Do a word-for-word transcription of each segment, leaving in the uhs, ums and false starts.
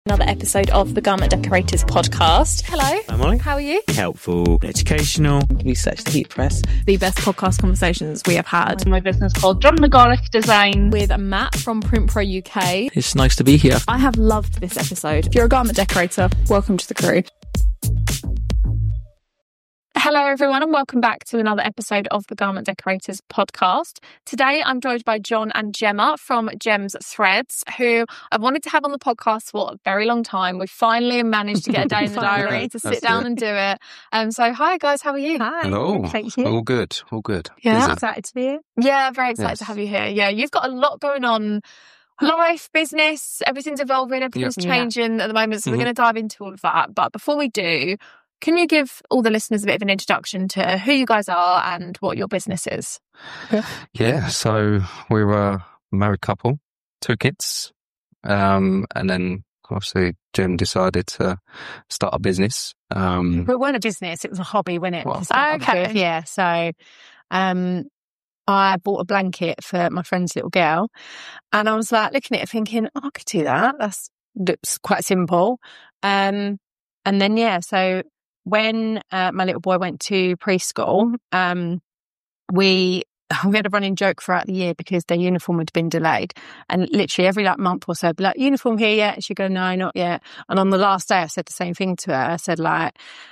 Another episode of the Garment Decorators podcast. Hello. Hi, Molly. How are you? Helpful, educational. Research the heat press. The best podcast conversations we have had. My business called John McGorrick Design. With Matt from Print Pro U K. It's nice to be here. I have loved this episode. If you're a garment decorator, welcome to the crew. Hello everyone and welcome back to another episode of the Garment Decorators podcast. Today I'm joined by John and Gemma from Gems Threads, who I've wanted to have on the podcast for a very long time. We finally managed to get a day in the diary to sit That's down it. and do it. Um, so hi guys, how are you? Hi. Hello. Thank you. All good. All good. Yeah. Busy. Excited to be here. Yeah, very excited Yes. to have you here. Yeah, you've got a lot going on. Life, business, everything's evolving, everything's Yeah. changing at the moment. So Mhm. we're going to dive into all of that. But before we do, can you give all the listeners a bit of an introduction to who you guys are and what your business is? Yeah. So we were a married couple, two kids, um, and then obviously Jem decided to start a business. Um, But it wasn't a business, it was a hobby, wasn't it? Well, to start off okay. with? Yeah. So um, I bought a blanket for my friend's little girl and I was like looking at it thinking, oh, I could do that. That's looks quite simple. Um, and then, yeah, so when uh, my little boy went to preschool, um, we we had a running joke throughout the year because their uniform had been delayed, and literally every like month or so, I'd be like, uniform here yet? And she'd go, no, not yet. And on the last day, I said the same thing to her. I said like,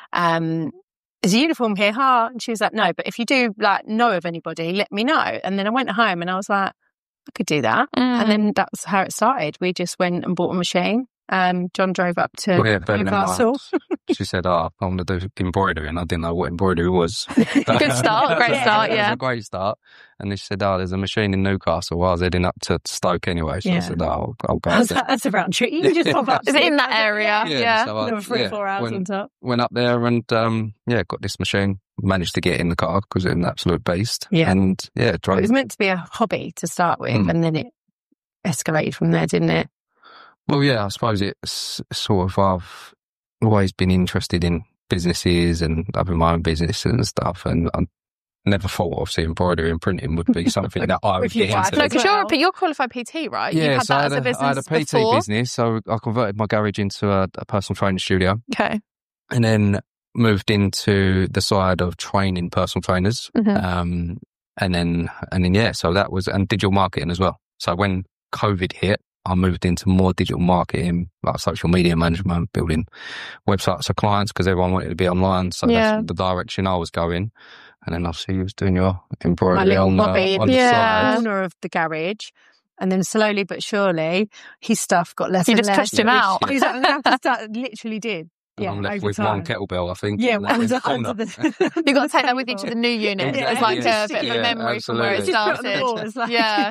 um, is a uniform here? Huh? And she was like, no, but if you do like know of anybody, let me know. And then I went home and I was like, I could do that. And then that's how it started. We just went and bought a machine. Um, John drove up to well, yeah, bearing in Newcastle. mind, she said, oh, I want to do embroidery, and I didn't know what embroidery was. Good start, great Yeah. start, It was yeah. a great start. And then she said, oh, there's a machine in Newcastle. Well, I was heading up to Stoke anyway. So I Yeah. said, oh, I'll, I'll go. I was there. like, that's a round trip. You can just pop up. Is it in that area? Yeah. so I- Another three yeah, or four hours went- on top. went up there and um yeah got this machine, managed to get it in the car because it's an absolute beast. Yeah. And yeah, It drove. was meant to be a hobby to start with, Mm. and then it escalated from there, didn't it? Well, yeah, I suppose it's sort of, I've always been interested in businesses and having my own business and stuff, and I never thought obviously embroidery and printing would be something that I would With your get wife. into. No, because Well- you're, you're qualified P T, right? you yeah, had so that I as had, a business I had a P T before. business, so I converted my garage into a, a personal training studio, Okay. and then moved into the side of training personal trainers. Mhm. Um, and then, and then, yeah, so that was, and digital marketing as well. So when COVID hit, I moved into more digital marketing, like social media management, building websites for clients because everyone wanted to be online. So Yeah. that's the direction I was going. And then obviously you was doing your embroidery My little on, the, hobby, on the Yeah. side. corner of the garage. And then slowly but surely, his stuff got less You and just less. pushed him out. He's like, I'm gonna have to start, literally did. And Yeah, I'm left over with time. one kettlebell, I think. Yeah, in that under, corner. under the. You've got to take that with you to the new unit. Exactly, It's like yeah. a bit of a Yeah, memory from where it absolutely. Just put it on the wall, started. it's like- Yeah.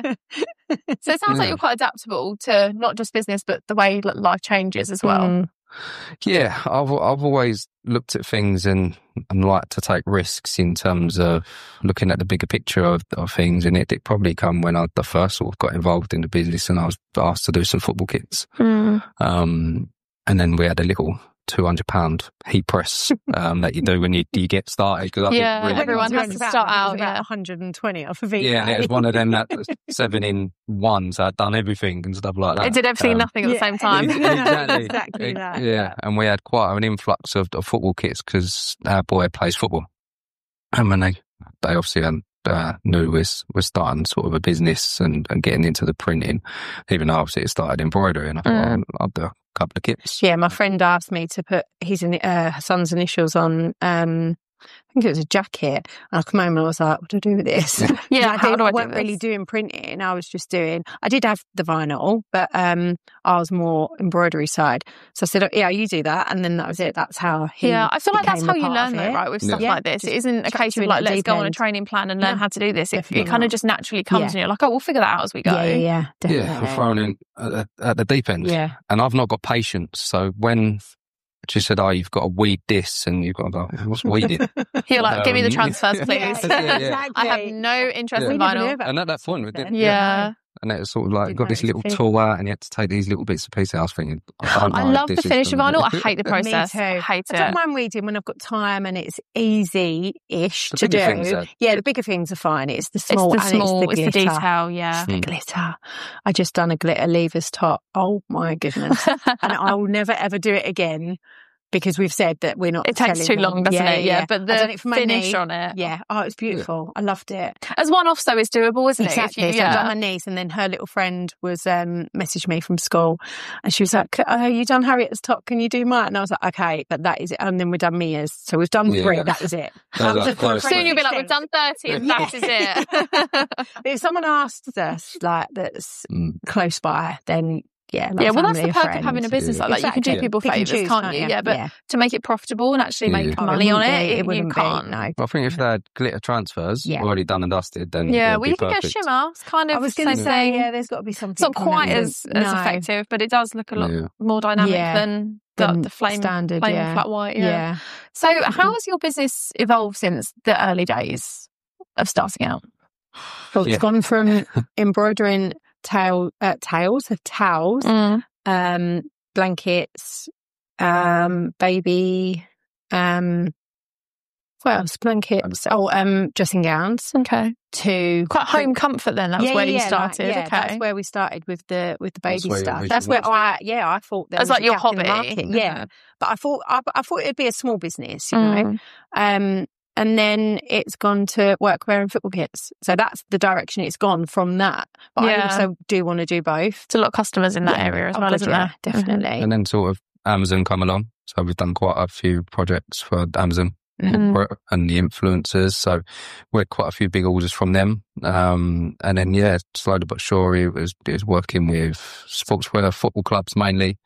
So it sounds like Yeah. you're quite adaptable to not just business, but the way li- life changes as well. Mm. Yeah, I've I've always looked at things and, and like to take risks in terms of looking at the bigger picture of, of things. And it did probably come when I the first sort of got involved in the business and I was asked to do some football kits. Mm. Um, and then we had a little two hundred pound heat press um, that you do when you, you get started. Cause I think Yeah, really- everyone has to start out, About yeah. one hundred twenty off of each. Yeah, and it was one of them that seven in one, so I'd done everything and stuff like that. It did everything and Um, nothing at the same time. Exactly. Exactly that. Yeah, and we had quite an influx of, of football kits because our boy plays football. And when they, they obviously um, uh, knew we was, was starting sort of a business and, and getting into the printing, even though obviously it started embroidery, and I thought, Mm. I'll, I'll do a couple of kits. Yeah, my friend asked me to put his in- uh, son's initials on. Um, I think it was a jacket. And I come home and I was like, "What do I do with this?" Yeah, I, how did, do I I do wasn't really this? doing printing. I was just doing. I did have the vinyl, but um, I was more embroidery side. So I said, oh, "Yeah, you do that," and then that was it. That's how he. Yeah, I feel like that's became how a you part learn of though, it. right, with stuff Yeah. like this. It Just isn't a chuck case you of in like, at the let's deep go on a end. training plan and learn No, how to do this. It, it definitely kind of not. just naturally comes Yeah. and you're like, oh, we'll figure that out as we go. Yeah, yeah, yeah, definitely. Yeah, I'm thrown in at, at the deep end. Yeah. And I've not got patience. So when she said, oh, you've got to weed this and you've got to, like, what's weeding? You're like, give me the Um, transfers, yeah, please. yeah, yeah. exactly. I have no interest Yeah. in We never knew vinyl. about And at that this point, we then. didn't. Yeah. and it was sort of like Didn't got this notice little the finish. tool out, and you had to take these little bits of pieces. I was thinking, I, don't I know if love the this is finish of gonna- vinyl. I hate the process. Me too. I hate I don't it. mind reading when I've got time and it's easy-ish The to bigger do. things are- Yeah, the bigger things are fine. It's the It's small the and small, it's the it's the glitter. detail, yeah. The glitter. I just done a glitter lever's top. Oh my goodness. And I'll never ever do it again because we've said that we're not It takes selling too long, them. doesn't yeah, it? Yeah, Yeah, but I've done the it for my finish knee. on it. Yeah. Oh, it was beautiful. I loved it. As one off, though, is doable, isn't Exactly. it? If you- So I've done yeah. my niece, and then her little friend was um messaged me from school, and she was like, "Oh, you done Harriet's top? Can you do mine?" And I was like, "Okay," but that is it. And then we've done Mia's, so we've done Yeah. three. That was it. That was was like a full close. Soon you'll be like, we've extent. done thirty and that is it. But if someone asked us like that's Mm. close by, then yeah, like Yeah, well, that's family the or perk of having a friends. business like that. You can do Exactly. people Pick and favours, choose, can't you? Yeah, but yeah. to make it profitable and actually Yeah. make Oh, it money on wouldn't it, be- it you wouldn't be, can't. no. Well, I think if they had glitter transfers Yeah. already done and dusted, then Yeah, it'd well, be you can get perfect. shimmer. It's kind of I was going to same say, thing. yeah, there's got to be something. It's not quite on it. as, as No. effective, but it does look a lot Yeah. more dynamic Yeah. than the, Than the flame, standard, flame yeah. flat white. Yeah. Yeah. So, how has your business evolved since the early days of starting out? Well, it's Yeah. gone from embroidering tail, uh, tails, towels, Mm. um, blankets, um, baby, um, what else? Blankets. Oh, um, dressing gowns. Okay. To Quite home comfort then. That was yeah, where yeah, you yeah, started. like, yeah, okay. that's where we started with the with the That's baby where your stuff. vision That's where was. I yeah I thought there As was like a your gap in the hobby. market. Yeah, but I thought I, I thought it'd be a small business, you know. Mm. Um, and then it's gone to workwear and football kits. So that's the direction it's gone from that. But I Yeah. also do want to do both. There's a lot of customers in that Yeah. area as Oh, well, God, isn't yeah, there? Definitely. And then sort of Amazon come along. So we've done quite a few projects for Amazon Mm. and the influencers. So we had quite a few big orders from them. Um, and then, yeah, slowly but surely it was, it was working with sportswear, football clubs mainly.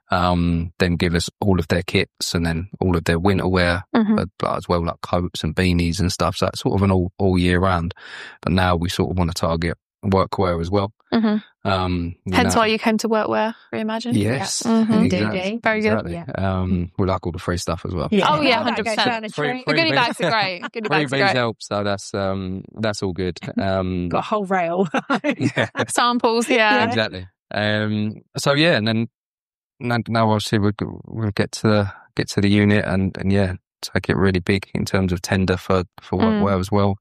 Um, then give us all of their kits and then all of their winter wear Mhm. but, but as well, like coats and beanies and stuff. So it's sort of an all, all year round. But now we sort of want to target workwear as well. Mhm. Um, you Hence know- why you came to Workwear, Reimagine. Yes, Mhm. exactly. Indeed. Very good. Exactly. Um, we like all the free stuff as well. Oh, yeah, That one hundred goes percent. down a Free- tree. The goodie Freebies. bags are great. Goodie bags are Freebies great. help, so that's um, that's all good. Um, Got a whole rail. yeah, Samples, yeah. exactly. Um, so yeah, and then now, now obviously we'll, we'll get to the get to the unit and, and yeah, take it really big in terms of tender for for Mm. workwear as well.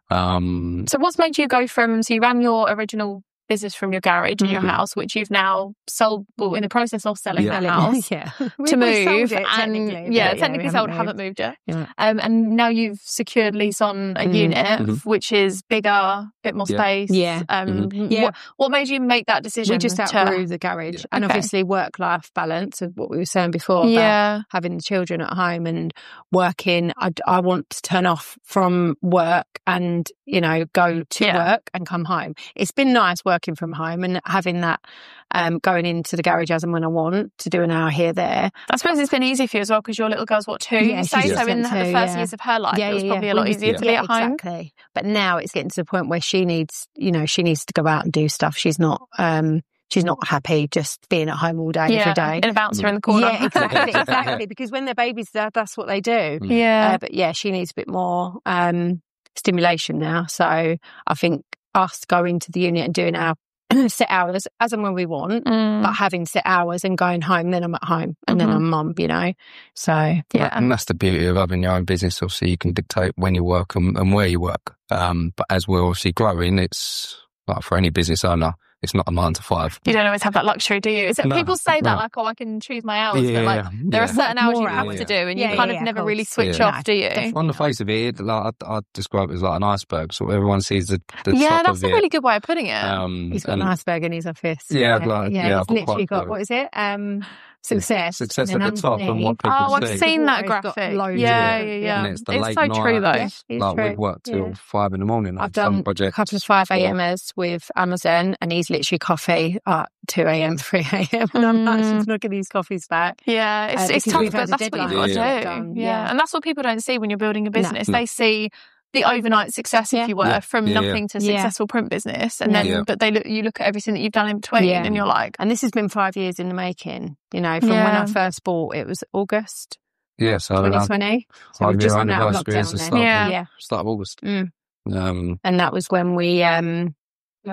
Um, So what's made you go from, so you ran your original business from your garage in your Mhm. house, which you've now sold, well, in the process of selling Yeah. the house, yeah. to We- we move. sold it, and technically, yeah, but technically we sold, haven't haven't moved. moved yet. Yeah. Um, and now you've secured lease on a Mm. unit, Mhm. which is bigger, a bit more Yeah. space. Yeah. Um, Yeah. What, what made you make that decision? We just to- outgrew the garage. Yeah. And Okay. obviously work-life balance of what we were saying before about Yeah. having the children at home and working. I, I want to turn off from work and, you know, go to Yeah. work and come home. It's been nice working from home and having that, um, going into the garage as and when I want to do an hour here, there. I suppose it's been easy for you as well because your little girl's what, two? Yeah, you say? she's So in the, just the two, first yeah. years of her life, Yeah, it was yeah, probably yeah. a lot We- easier to be yeah, at home. Exactly. But now it's getting to the point where she needs, you know, she needs to go out and do stuff. She's not, um, she's not happy just being at home all day, Yeah, every day. in a bouncer in the corner. Yeah, exactly, exactly. Because when they're babies, that, that's what they do. Yeah. Uh, but yeah, she needs a bit more um, stimulation now. So I think us going to the unit and doing our set hours as and when we want, Mm. but having set hours and going home, then I'm at home and then Mhm. I'm mum, you know. So Yeah. And that's the beauty of having your own business. Obviously, you can dictate when you work and, and where you work. Um, but as we're obviously growing, it's like for any business owner, it's not a nine to five. You don't always have that luxury, do you? Is it, No, people say that no. like, oh, I can choose my hours, Yeah, but like there are yeah. certain hours you More have hours. to do, and Yeah, you kind yeah, of yeah, never of really course. switch Yeah. off, do you? On the face of it, like, I'd, I'd describe it as like an iceberg. So everyone sees the, the Yeah, top that's of a it. really good way of putting it. Um, he's got and an iceberg in his office. Yeah, I'd like- yeah, yeah, he's I've got literally quite got, a- what is it? Um, success. success and at then the top and underneath- what people Oh, I've see. seen that He's got graphic. loads Yeah, of yeah, it, yeah. And it's It's, the late so night. true, though. Yeah, it's Like true. we've worked till Yeah. five in the morning. on I've some done a projects. couple of five Or- a.m.ers with Amazon, and he's literally coffee at two a.m., three a.m. And I'm Mm. actually not getting his coffees back. Yeah, it's, Uh, it's because tough, we've but had a that's what you've deadline got to to get do. done, Yeah. yeah. and that's what people don't see when you're building a business. No. They see the overnight success, Yeah. if you were, Yeah. from Yeah, yeah. nothing to Yeah. successful print business, and Yeah. then Yeah. but they look, you look at everything that you've done in between, Yeah. and you're like, And this has been five years in the making. You know, from when Yeah. I first bought, it was August Yeah, so twenty around twenty. So five we've just year gone out of anniversary is lockdown the then. start, Yeah. of, Yeah. start of August. Mm. Um, And that was when we um,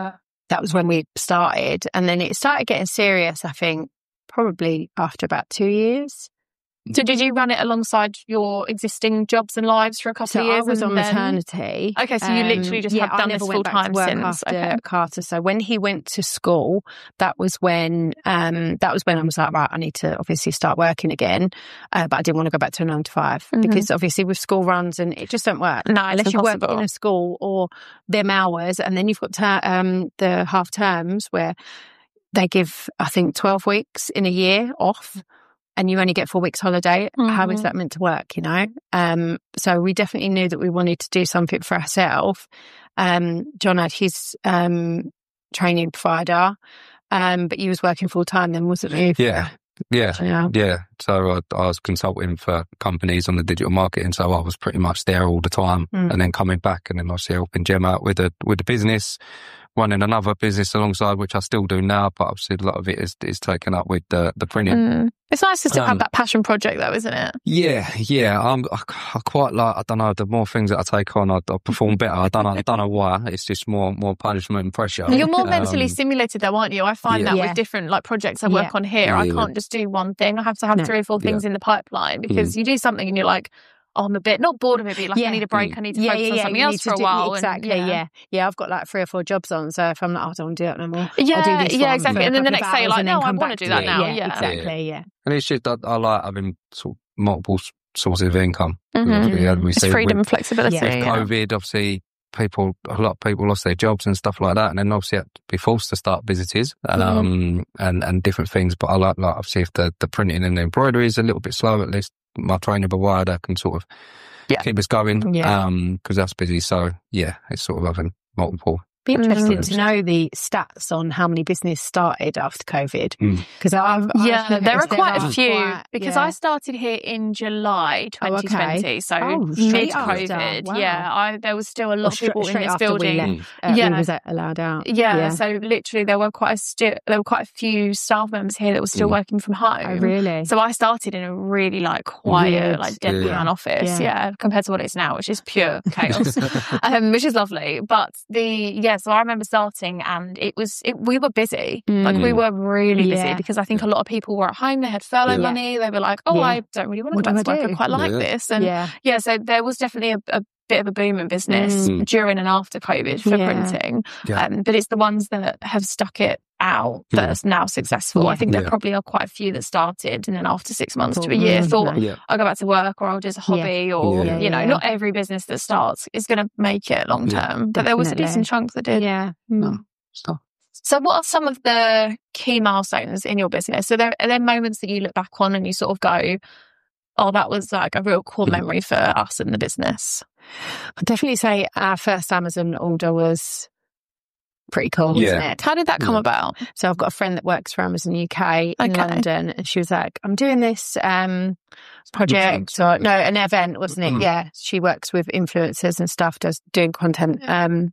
that was when we started. And then it started getting serious, I think, probably after about two years. So did you run it alongside your existing jobs and lives for a couple So of years? I was on and then- maternity. Okay, so you literally just yeah, have done I never this went full back time to work since. after Okay. Carter. So when he went to school, that was when um, that was when I was like, right, I need to obviously start working again. Uh, but I didn't want to go back to a nine to five Mhm. because obviously with school runs and it just don't work. No, it's Unless you work impossible. in a school or them hours, and then you've got ter- um, the half terms where they give, I think, twelve weeks in a year off, and you only get four weeks holiday. How is Mhm. that meant to work, you know? Um, so we definitely knew that we wanted to do something for ourselves. Um, John had his um, training provider, um, but he was working full time then, wasn't he? Yeah, yeah, Yeah. yeah. So I, I was consulting for companies on the digital marketing, so I was pretty much there all the time, Mm. and then coming back, and then obviously helping Gem out with the with the business, running another business alongside, which I still do now, but obviously a lot of it is is taken up with the the printing. Mm. It's nice to still Um, have that passion project though, isn't it? Yeah, yeah. I'm, I, I quite like. I don't know. The more things that I take on, I, I perform better. I don't know. I don't know why. It's just more more punishment and pressure. You're more mentally Um, stimulated though, aren't you? I find yeah. that Yeah. with different like projects I work Yeah. on here. I Yeah. can't just do one thing. I have to have No. three or four things in the pipeline because Mm. you do something and you're like, oh, I'm a bit not bored of it, but like Yeah. I need a break. Mm. I need to focus on something you else need for to a do- while. and- Exactly, yeah. yeah. I've got like three or four jobs on, so if I'm like, oh, I don't want to do that no more. Yeah, I'll do this yeah, one exactly. for And a then the couple next of day you're hours like, and then no, I come wanna back do to that it. now, Yeah, yeah. exactly, yeah. And it's just I, I like having sort of multiple s- sources of income. Mhm. Obviously, as we It's see, freedom with- and flexibility. Yeah. with yeah. COVID, obviously, people, a lot of people lost their jobs and stuff like that, and then obviously had to be forced to start businesses um, Mm-hmm. and and different things. But I like, like obviously, if the, the printing and the embroidery is a little bit slow, at least my training provider can sort of Yeah. keep us going. Yeah. Um, because that's busy. So yeah, it's sort of having multiple. Be interesting Mm. to know the stats on how many businesses started after COVID. Mm. Because I've, I've Yeah, there are noticed quite a are few quite- because yeah. I started here in July Oh, okay. twenty twenty, so Oh, straight mid after. COVID. Wow. Yeah, I, there was still a lot Or of stra- people in straight this after we building. left, uh, Yeah. we was allowed out. Yeah, so literally there were quite a sti- there were quite a few staff members here that were still Mm. working from home. Oh, really? So I started in a really like quiet, Weird. like deadpan Yeah. office, Yeah. yeah. compared to what it is now, which is pure chaos, um, which is lovely. But the yeah, so I remember starting, and it was it, we were busy, like we Mm. were really busy Yeah. because I think a lot of people were at home. They had furlough Yeah. money. They were like, oh, Yeah. I don't really want to What go back do to I work. I do? quite like Yeah. this, and yeah. yeah, so there was definitely a, a bit of a boom in business Mm. during and after COVID for Yeah. printing. Yeah. Um, but it's the ones that have stuck it out that Yeah. are now successful. Yeah. I think there Yeah. probably are quite a few that started and then after six months to a Mm. year thought, No. Yeah. I'll go back to work or I'll do a hobby or, Yeah. you know, Yeah. not every business that starts is going to make it long Yeah. term. But there was a Definitely. decent chunk that did. Yeah. No. Stuff. So what are some of the key milestones in your business? So there are there moments that you look back on and you sort of go, oh, that was like a real core Mm. memory for us in the business? I'd definitely say our first Amazon order was pretty cool, Yeah. wasn't it? How did that come Yeah. about? So I've got a friend that works for Amazon U K in Okay. London, and she was like, I'm doing this um, project, or no, an event, wasn't it? Mm. Yeah. She works with influencers and stuff, does doing content. Um,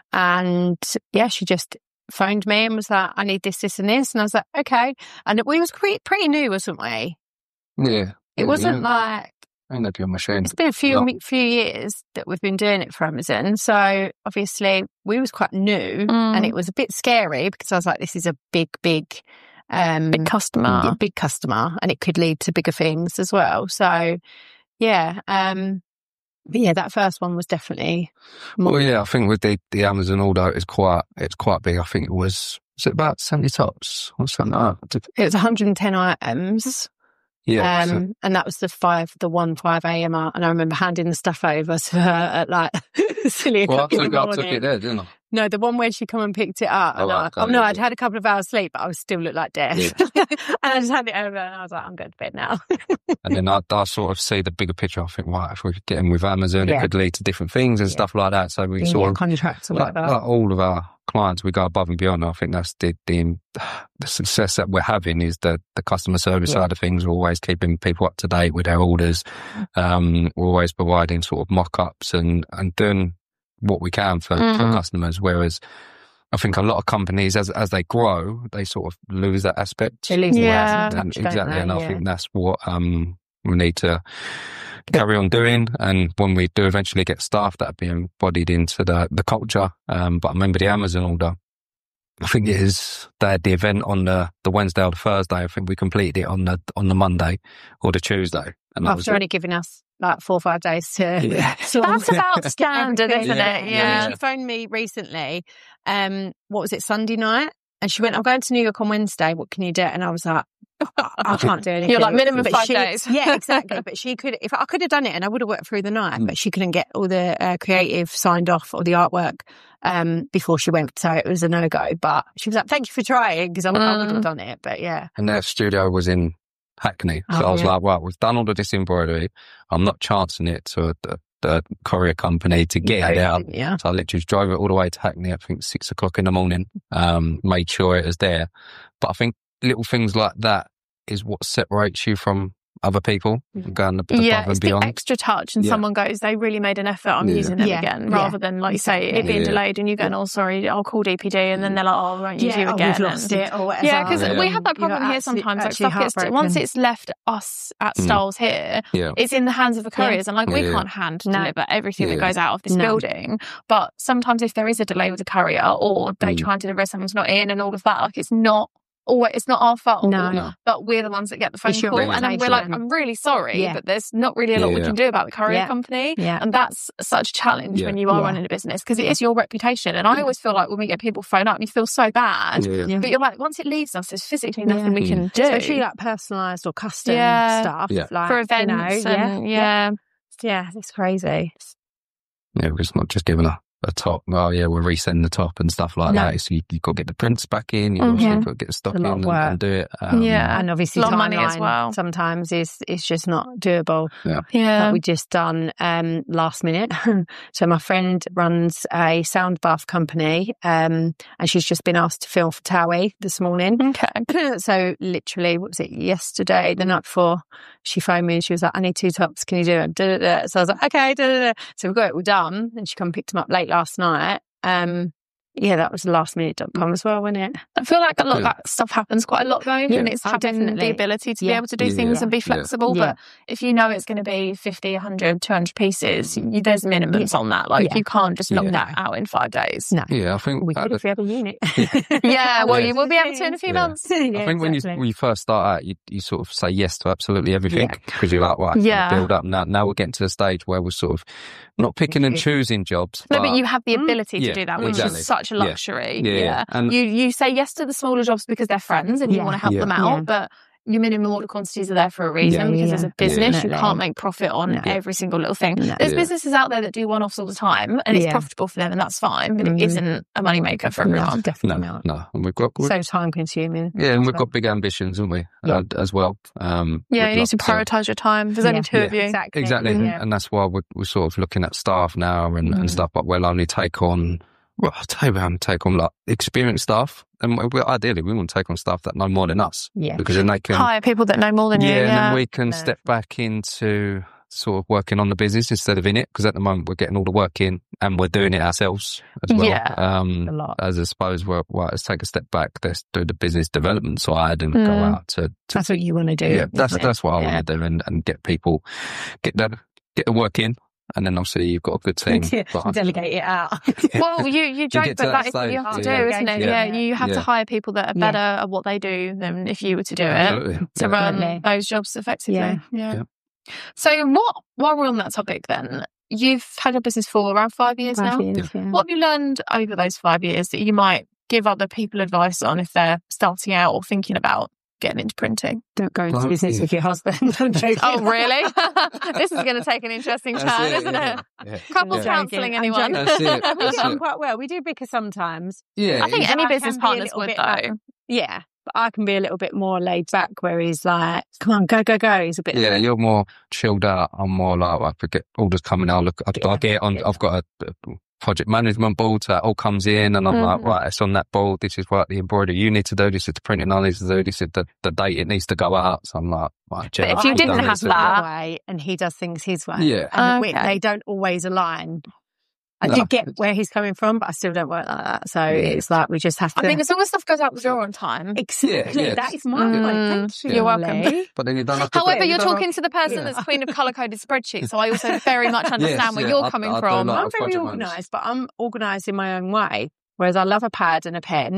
and yeah, she just phoned me and was like, I need this, this, and this. And I was like, okay. And we was pretty, pretty new, wasn't we? Yeah. It wasn't yeah. like, Ain't that your machine? it's been a few Yeah. few years that we've been doing it for Amazon. So obviously we was quite new, Mm. and it was a bit scary because I was like, this is a big, big, um, Big customer. yeah, big customer, and it could lead to bigger things as well. So yeah, um, but yeah, that first one was definitely more, Well, yeah, I think with the, the Amazon order, it's quite it's quite big. I think it was was it about seventy tops or something like that? it was one hundred ten items. Yeah, so- Um, and that was the five, the one five A M R. And I remember handing the stuff over to her at like silly well, I o'clock in took, the I took morning. it there, didn't I? No, the one where she come and picked it up. Oh, and I, right, oh okay, no, yeah. I'd had a couple of hours sleep, but I was still looked like death. and I just handed it over, and I was like, I'm going to bed now. And then I, I sort of see the bigger picture. I think, right, if we could get in with Amazon, Yeah. it could lead to different things and Yeah. stuff like that. So we Yeah, sort of, contracts or like, whatever. like all of our clients, we go above and beyond. I think that's the the, the success that we're having is the, the customer service Yeah. side of things. We're always keeping people up to date with their orders. Um, we're always providing sort of mock-ups and, and doing what we can for, for Mhm. customers. Whereas I think a lot of companies, as as they grow, they sort of lose that aspect. They lose the Yeah. personal And touch, don't exactly, they? and I Yeah. think that's what um, we need to carry on doing. And when we do eventually get staff that are being embodied into the the culture, um, but I remember the Amazon order. I think it is, they had the event on the, the Wednesday or the Thursday. I think we completed it on the on the Monday or the Tuesday. And that was After it. only giving us like four or five days to Yeah. sort That's of about get standard, everything. isn't Yeah. it? And Yeah. She phoned me recently, um, what was it, Sunday night? And she went, I'm going to New York on Wednesday. What can you do? And I was like, I can't do anything. You're like, minimum But five she- days. Yeah, exactly. But she could, if I could have done it and I would have worked through the night, Mm. but she couldn't get all the uh, creative signed off or the artwork um, before she went. So it was a no-go. But she was like, thank you for trying, because I, I would Mm. have done it. But yeah. And their studio was in Hackney. So Oh, I was yeah. like, well, we've done all of this embroidery. I'm not chancing it to the, the courier company to get it out. Yeah. So I literally drove it all the way to Hackney, I think six o'clock in the morning, um, made sure it was there. But I think little things like that is what separates you from other people, going above Yeah, and it's the beyond. extra touch, and Yeah. someone goes, they really made an effort. I'm Yeah. using them Yeah. again, Yeah. rather than, like you say, it being Yeah. delayed and you going, oh, sorry, I'll call D P D, and then they're like, oh, I won't use you oh, again. we've lost and- it or whatever. Yeah, because Yeah. we have that You're problem here absolute- sometimes. Like actually stuff gets, heartbroken. once it's left us at Mm. Styles here, Yeah. it's in the hands of the couriers, and like we Yeah. can't hand No. deliver everything that Yeah. goes out of this No. building. But sometimes if there is a delay with the courier, or they Mm. try and deliver, someone's not in, and all of that, like it's not. Always, it's not our fault, No. No. but we're the ones that get the phone It's your call, and then we're like, reputation. "I'm really sorry, Yeah. but there's not really a lot we Yeah. can do about the courier Yeah. company." Yeah. And that's such a challenge Yeah. when you are Yeah. running a business, because it is your reputation. And I always feel like when we get people phone up, you feel so bad, Yeah. Yeah. but you're like, once it leaves us, there's physically Yeah. nothing we Mm. can do, Especially like personalised or custom Yeah. stuff. Yeah. Like, for you events. know, and, yeah. yeah, Yeah, it's crazy. Yeah, it's not just giving a, a top. Oh, yeah, we'll resend the top and stuff like No. that. So you, you've got to get the prints back in. You've Mhm. also got to get the stock A in lot of and, work. and do it. Um, Yeah. And obviously a lot of money as timeline well. sometimes is is just not doable. yeah. That we just done um last minute. So my friend runs a sound bath company, um, and she's just been asked to film for Towie this morning. Okay. So literally, what was it, yesterday, the night before, she phoned me and she was like, I need two tops, can you do it? Da, da, da. So I was like, okay, da, da, da. So we got it all done, and she come and picked them up late last night. Um, yeah, that was last minute dot com as well, wasn't it? I feel like a lot of Yeah. that stuff happens quite a lot though, Yeah. and it's Oh, having definitely. the ability to be Yeah. able to do Yeah. things and be Yeah. flexible. Yeah. But if you know it's going to be fifty, one hundred, two hundred pieces, you, there's minimums on that. Like Yeah. you can't just knock Yeah. that out in five days. No. Yeah, I think We uh, could if we had a unit. Yeah, well, Yeah. you will be able to in a few Yeah. months. Yeah, I think when you exactly. when you first start out, you you sort of say yes to absolutely everything Yeah. because you're like, right, Yeah. yeah. build up. Now, now we're getting to the stage where we're sort of not picking and Yeah. choosing jobs. No, but you have the Mm. ability to Yeah, do that, which exactly. is such a Yeah. luxury. Yeah, yeah. And- you you say yes to the smaller jobs because they're friends and you Yeah. want to help Yeah. them out, Yeah. but your minimum order quantities are there for a reason, Yeah, because yeah. as a business, Definitely. you can't make profit on No. every single little thing. No. There's Yeah. businesses out there that do one-offs all the time, and it's Yeah. profitable for them, and that's fine, but Mhm. it isn't a moneymaker for No, everyone. no, definitely not. no, and we've got we've, So time consuming. yeah, and we've So- got big ambitions, haven't we? Yeah. Uh, as well. Um, Yeah, we'd you need love to prioritise your time. There's only Yeah. two of you. Exactly. Exactly, Yeah. and that's why we're, we're sort of looking at staff now and, Mm. and stuff. But we'll only take on, well, I'll tell you, we haven't take on like experienced staff, and we, we, ideally we want to take on staff that know more than us, Yeah. because then they can, Hire people that know more than yeah, you. and Yeah. then we can No. step back into sort of working on the business instead of in it. Because at the moment we're getting all the work in and we're doing it ourselves as well. Yeah. Um, A lot. as I suppose we're, well, let's take a step back. Let's do the business development side and go Mm. out to, to That's what you want to do. yeah, that's isn't it? that's what I Yeah. want to do, and, and get people get the get the work in, and then obviously you've got a good team. Yeah, behind- delegate it out. Well, you, you joke, get but to that that is what you stage, have to do, yeah. isn't it? Yeah. Yeah, you have to Yeah. hire people that are Yeah. better at what they do than if you were to do it Absolutely. to Yeah. run Definitely. those jobs effectively. Yeah. Yeah. Yeah. So, what? While we're on that topic, then you've had your business for around five years now. Five years, yeah. What have you learned over those five years that you might give other people advice on if they're starting out or thinking about getting into printing? Don't go into Well, business yeah. with your husband. I'm joking. Oh, really? This is going to take an interesting That's turn, it, isn't yeah. it? Yeah. Couples Yeah. counselling, I'm anyone? joking. That's it. We That's get on it. quite well. We do bicker sometimes. Yeah, I think But any I business can be a partners little would, bit though. like- Yeah. But I can be a little bit more laid back, where he's like, come on, go, go, go. He's a bit yeah, like, you're more chilled out. I'm more like, I forget orders coming. I'll look. I, I get on. I've got a, a project management board that all comes in, and I'm like, Mhm. right, it's on that board. This is what the embroidery you need to do. This is the printing I need to do. This is the, the date it needs to go out. So I'm like, right, Jen, But if I've you done didn't this have and that- way, and he does things his way. Yeah. And we- Okay. they don't always align. I No. do get where he's coming from, but I still don't work like that. So it's like we just have to. I think as long as stuff goes out the door on time. exactly. Yeah, yeah. That is my Mm, point. Thank you. you're welcome. Emily. But then you don't have to. However, do- you you're don't talking to the person Yeah. that's queen of colour-coded spreadsheets, so I also very much understand Yes, where yeah, you're I- coming I do from. like- I'm very project organised, but I'm organised in my own way. Whereas I love a pad and a pen,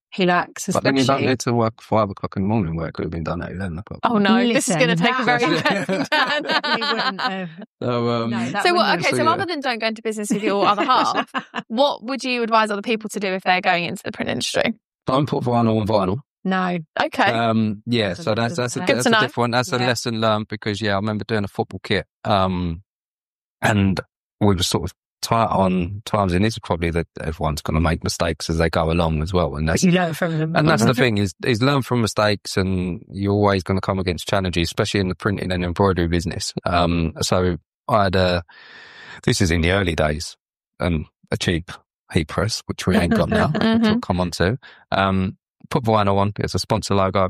he likes. But then you don't especially. need to work five o'clock in the morning where it could have been done at eleven o'clock. Oh no, this is Listen, going to take a very that- drastic turn. Definitely wouldn't have. So, um, No, that So, what, wouldn't okay, So, so yeah. other than don't go into business with your other half, what would you advise other people to do if they're going into the print industry? don't put vinyl on vinyl. No. Okay. Um, yeah, That's a so that's lesson that's a, learned. Good that's to a know. different that's a Yeah. lesson learned because yeah, I remember doing a football kit, um, and we were sort of tight on times, and it's probably that everyone's going to make mistakes as they go along as well, and But that's you learn from them. and that's the thing is is learn from mistakes, and you're always going to come against challenges, especially in the printing and embroidery business. Um, so I had a this is in the early days, um, a cheap heat press, which we ain't got now, which we'll Mhm. come on to. Um, put vinyl on. It's a sponsor logo.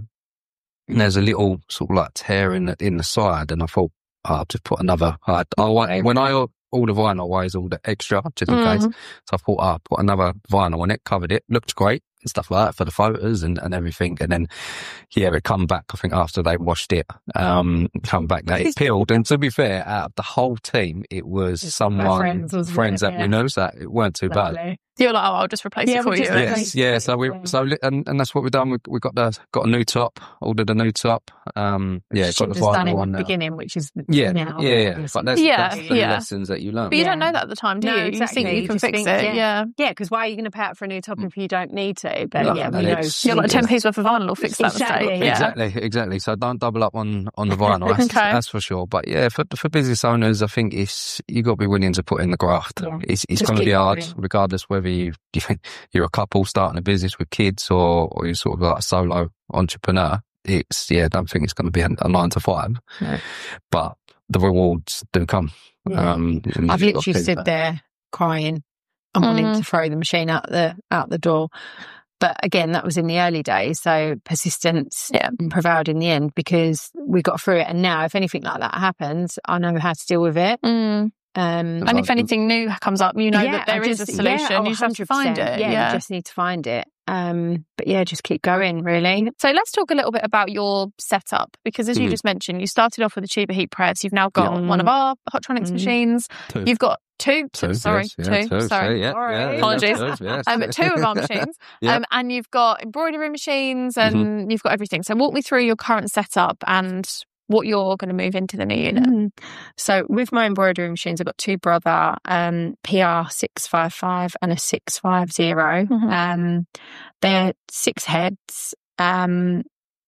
And there's a little sort of like tear in the, in the side, and I thought, oh, I'll just put another. I, I, want- when I order vinyl, I always order extra just in case. Mhm. So I thought, oh, I'll put another vinyl on it, covered it, looked great and stuff like that for the photos and, and everything. And then, yeah, it come back. I think after they washed it, um, come back, they it peeled. And to be fair, out of the whole team, it was Just someone my friends, wasn't friends it? that Yeah. we know, so it weren't too bad. Lovely. You're like, oh, I'll just replace Yeah, it for we'll you. just Okay. replace- Yes, yeah. So we, Yeah. so li- and, and that's what we've done. We we got the got a new top, ordered a new top. Um, yeah, Should got the have done vinyl in one the now. beginning, which is Yeah, now, yeah, yeah. obviously. But that's, Yeah, that's the yeah. lessons that you learn. But you don't Yeah. know that at the time, do No, you? exactly. You think you You can just fix think, it. yeah. Yeah. Yeah, because why are you going to pay out for a new top if you don't need to? But No, yeah, and we know. it's- You're like Yeah. ten p's worth of vinyl will fix that Exactly, mistake. yeah. Yeah. Exactly, exactly. So don't double up on, on the vinyl. That's, Okay. that's for sure. But yeah, for for business owners, I think it's you got to be willing to put in the graft. Yeah. It's it's Just going to keep be hard, going. regardless whether you you're a couple starting a business with kids or or you're sort of like a solo entrepreneur. It's yeah, I don't think it's going to be a, a nine to five, No. but the rewards do come. Yeah. Um, and I've you've got literally to- stood there crying and wanting Mm. to throw the machine out the out the door. But again, that was in the early days, so persistence Yeah. prevailed in the end because we got through it. And now, if anything like that happens, I know how to deal with it. Mm. Um, And if anything new comes up, you know yeah, that there I is a just- solution. yeah, oh, you just have to find one hundred it. percent. Yeah. You just need to find it. Um, but yeah, just keep going, really. So let's talk a little bit about your setup because, as you Mhm. just mentioned, you started off with a cheaper heat press. You've now got Yeah. one of our Hotronix Mhm. machines. Two. You've got two. Two, sorry, yes, yeah, two. two, Sorry. yeah, Sorry. yeah, yeah, Apologies. two, yes. Um, two of our machines, Yeah. um, and you've got embroidery machines, and Mm-hmm. you've got everything. So walk me through your current setup and what you're going to move into the new unit. Mm. So with my embroidery machines, I've got two Brother um, P R six five five and a six five zero. Mhm. Um, they're six heads. Um,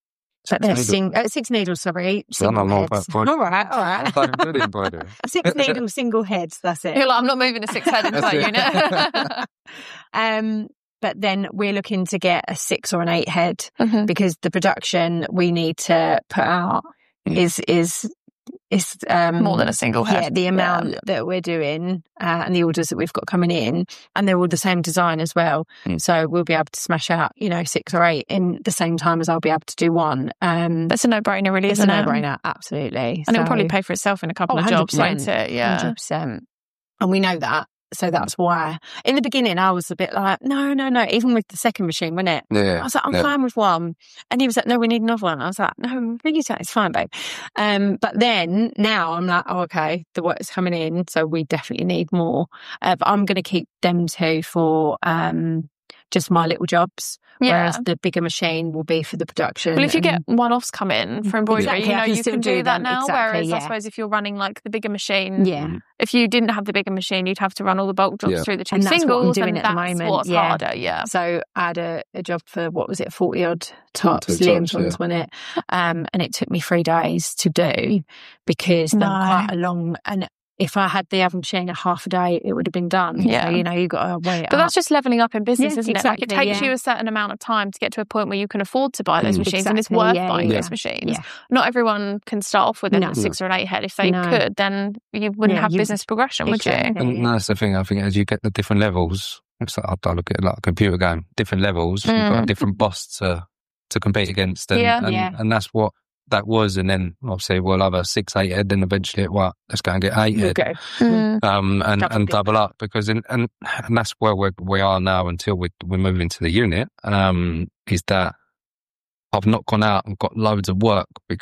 but they're needles. sing- uh, six needles, sorry. No, no, Single no, heads. but- but- all right, all I right. don't do the embroidery. Six needle, single heads. That's it. You're like, I'm not moving a six head into that That's unit. Um, but then we're looking to get a six or an eight head Mhm. because the production we need to put out Mm. is is is um, More than a single head. Yeah, the amount Yeah. that we're doing uh, and the orders that we've got coming in, and they're all the same design as well. Mm. So we'll be able to smash out, you know, six or eight in the same time as I'll be able to do one. Um, That's a no-brainer, really, it's a isn't it? no-brainer, absolutely. And it'll So- probably pay for itself in a couple Oh, of jobs, one hundred won't percent. it? Yeah. one hundred percent. And we know that. So that's why. In the beginning, I was a bit like, no, no, no. Even with the second machine, wasn't it? Yeah. I was like, I'm yeah. fine with one. And he was like, no, we need another one. I was like, no, really, it's fine, babe. Um, but then now I'm like, oh, okay, the work's coming in. So we definitely need more. Uh, but I'm going to keep them two for um, just my little jobs. Yeah. Whereas the bigger machine will be for the production. Well, if you get and- one-offs come in for embroidery, Exactly, you I know, can you still can do do that them. now. Exactly, Whereas I yeah. suppose if you're running like the bigger machine, yeah. if you didn't have the bigger machine, you'd have to run all the bulk jobs Yeah. through the two And that's what I'm singles, doing and at the that's moment, what's yeah. harder. Yeah. So I had a, a job for, what was it, forty odd tops, Tops, Liam's yeah. ones, wasn't it? Um, and it took me three days to do because they're No. quite a long, and if I had the oven machine a half a day, it would have been done. Yeah. So, you know, you've got to weigh it But up. that's just leveling up in business, Yeah, isn't it? Like it exactly, takes yeah. you a certain amount of time to get to a point where you can afford to buy those Mm. machines, and it's Exactly, worth yeah, buying yeah. those machines. Yeah. Not everyone can start off with a No. six or an eight head. If they No. could, then you wouldn't Yeah, have you- business progression, would you? Exactly. And that's the thing. I think as you get the different levels, it's like, I look at it like a computer game. Different levels, you've got Mm. a different boss to to compete against, and Yeah. and, Yeah. and that's what that was. And then obviously we'll have a six, eight head, then eventually, well, let's go and get eight You'll head, go. Mm. um, and Double and dip. double up because in, and and that's where we we are now until we we move into the unit. Um, is that I've not gone out and got loads of work because and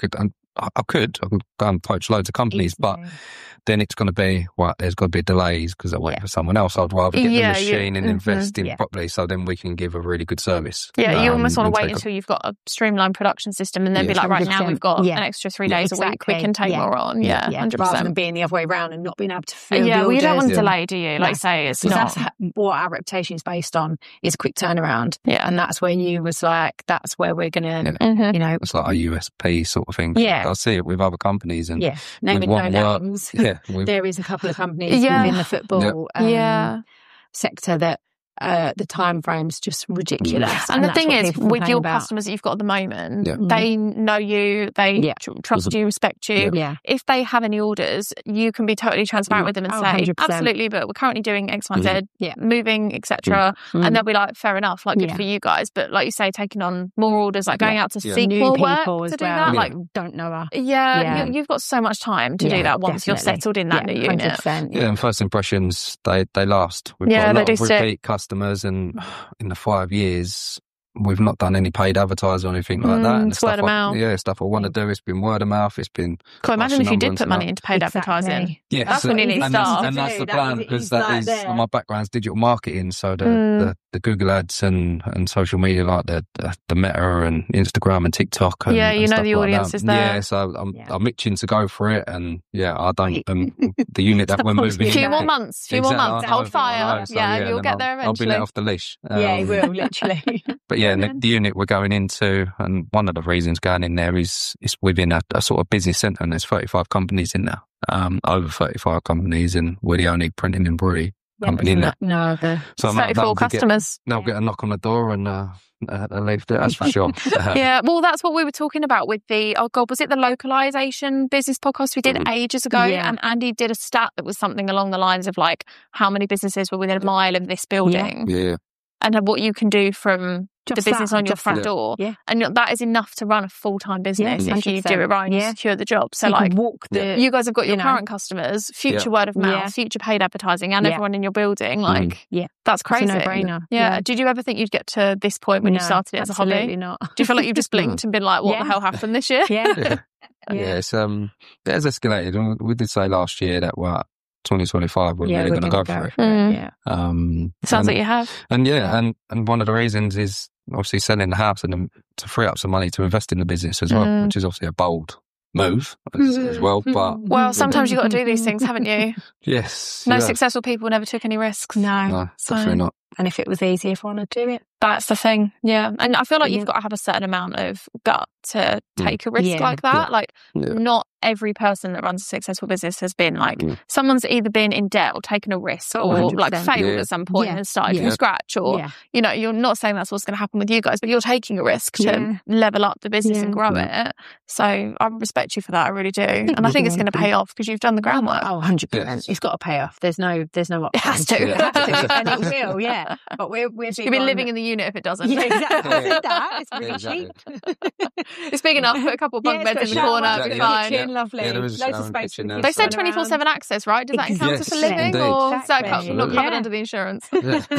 I, I could, I could go and poach loads of companies, but then it's going to be, well, there's got to be delays because I wait Yeah. for someone else. I'd rather get Yeah, the you- machine and mhm. invest in Yeah. properly so then we can give a really good service. Yeah, you Um, almost want and to wait take a- until you've got a streamlined production system and then Yeah. be like, right now one hundred percent. we've got Yeah. an extra three Yeah. days a week. We Exactly. can take Yeah. more on. Yeah. Yeah, Yeah, one hundred rather percent. than being the other way around and not being able to fill Yeah, the well, you don't want orders. to Yeah. delay, do you? Like No. you say, it's Because not. that's ha- what our reputation is based on, is quick turnaround. Yeah. And that's where you was like, that's where we're going to, Yeah. Mhm. you know, It's like a U S P sort of thing. Yeah. I see it with other companies and yeah, naming no want work. names. yeah, we've, There is a couple of companies Yeah. within the football um, Yeah. sector that uh, the time frame's just ridiculous. And the that's thing what is, people with complain your about. customers that you've got at the moment, Yeah. they know you, they Yeah. tr- trust you, respect you. Yeah. Yeah. If they have any orders, you can be totally transparent with them and Oh, say, one hundred percent. absolutely, but we're currently doing X, Y, and Z, Yeah. moving, et cetera. Mm. And they'll be like, fair enough, like good Yeah. for you guys. But like you say, taking on more orders, like going Yeah. out to Yeah. seek New more people work as to do well. that, Yeah. like. Don't know her. Yeah, Yeah. You, you've got so much time to do Yeah, that once you're definitely. settled in that Yeah, new one hundred unit. percent. yeah, and first impressions, they, they last. We've Yeah, got a they lot do of stick. repeat customers and in the five years, we've not done any paid advertising or anything like Mm, that. And it's the word stuff of I- mouth. Yeah, stuff I want to do, it's been word of mouth, it's been... Cool, imagine if you did numbers put and money that. into paid Exactly. advertising. Yeah, That's when you need to and that's, start. and that's the That plan is- because it's that like is there. my background's digital marketing, so the, Mm. the, the Google ads and, and social media like the, the the Meta and Instagram and TikTok. And, Yeah, you and know stuff the like audience that. is there. Yeah, so I'm Yeah. I'm itching to go for it, and yeah, I don't. Um, the unit that we're moving. A few in- more months, few more Exactly, months, I know, hold I fire. know, so, yeah, you'll then get I'll, there I'll be eventually. let off the leash. Yeah, he Um, will, literally. But yeah, and the, the unit we're going into, and one of the reasons going in there is it's within a, a sort of business centre, and there's thirty-five companies in there, um, over thirty-five companies, and we're the only printing and embroidery company in there. No, the So I'm not- thirty-four that'll be get- customers. They'll get a knock on the door and uh, uh, they'll leave there, that's for sure. Uh, Yeah, well, that's what we were talking about with the, oh God, was it the localization business podcast we did Mhm. ages ago? Yeah. And Andy did a stat that was something along the lines of like how many businesses were within a mile of this building yeah. and what you can do from Just the business that, on your just front that. door. Yeah. And that is enough to run a full-time business Yeah, if you do it one hundred percent. right and you Yeah. secure the job. So you like, can walk the. you guys have got your you know. current customers, future Yeah. word of mouth, Yeah. future paid advertising, and Yeah. everyone in your building. Like, Yeah. that's It's a crazy. no-brainer. Yeah. Yeah. Did you ever think you'd get to this point when you No, started it as a hobby? absolutely not. Do you feel like you've just blinked and been like, what Yeah. the hell happened this year? Yeah. Yeah. Yeah, it's um, it has escalated. We did say last year that what twenty twenty-five we're Yeah, really we're going to go gonna for it. Mm. Yeah. Um, Sounds and, like you have. and yeah, and and one of the reasons is obviously selling the house and then to free up some money to invest in the business as well, Mm. which is obviously a bold move as, as well. But Well, sometimes you've got to do these things, haven't you? yes, No yeah. successful people never took any risks. No. No, So- definitely not. And if it was easy, everyone would do it. That's the thing. Yeah. And I feel like Yeah. you've got to have a certain amount of gut to Mm. take a risk Yeah. like that. Yeah. Like, Yeah. not every person that runs a successful business has been like, Mm. someo's either been in debt or taken a risk Oh, or one hundred like percent. failed Yeah. at some point Yeah. and started Yeah. from scratch. Or, Yeah. you know, you're not saying that's what's going to happen with you guys, but you're taking a risk to Yeah. level up the business Yeah. and grow it. So I respect you for that. I really do. And I think it's going to pay off because you've done the groundwork. Oh, one hundred percent. Yes. It's got to pay off. There's no, there's no option. It has to. It has to, and it will, yeah. But we're, we're You'll be living in the unit if it doesn't. Yeah, exactly. I Yeah. said that. It's really Exactly. cheap. It's big enough. Put a couple of bunk Yeah, beds it's in got the a corner. shower, It'll be it's got a fine. kitchen, lovely. Yeah, there is a Loads shower of and space. kitchen for the there. They kids said running twenty-four seven around. access, right? Does that count as for Exactly. living Indeed. or is that Exactly. not covered Yeah. under the insurance?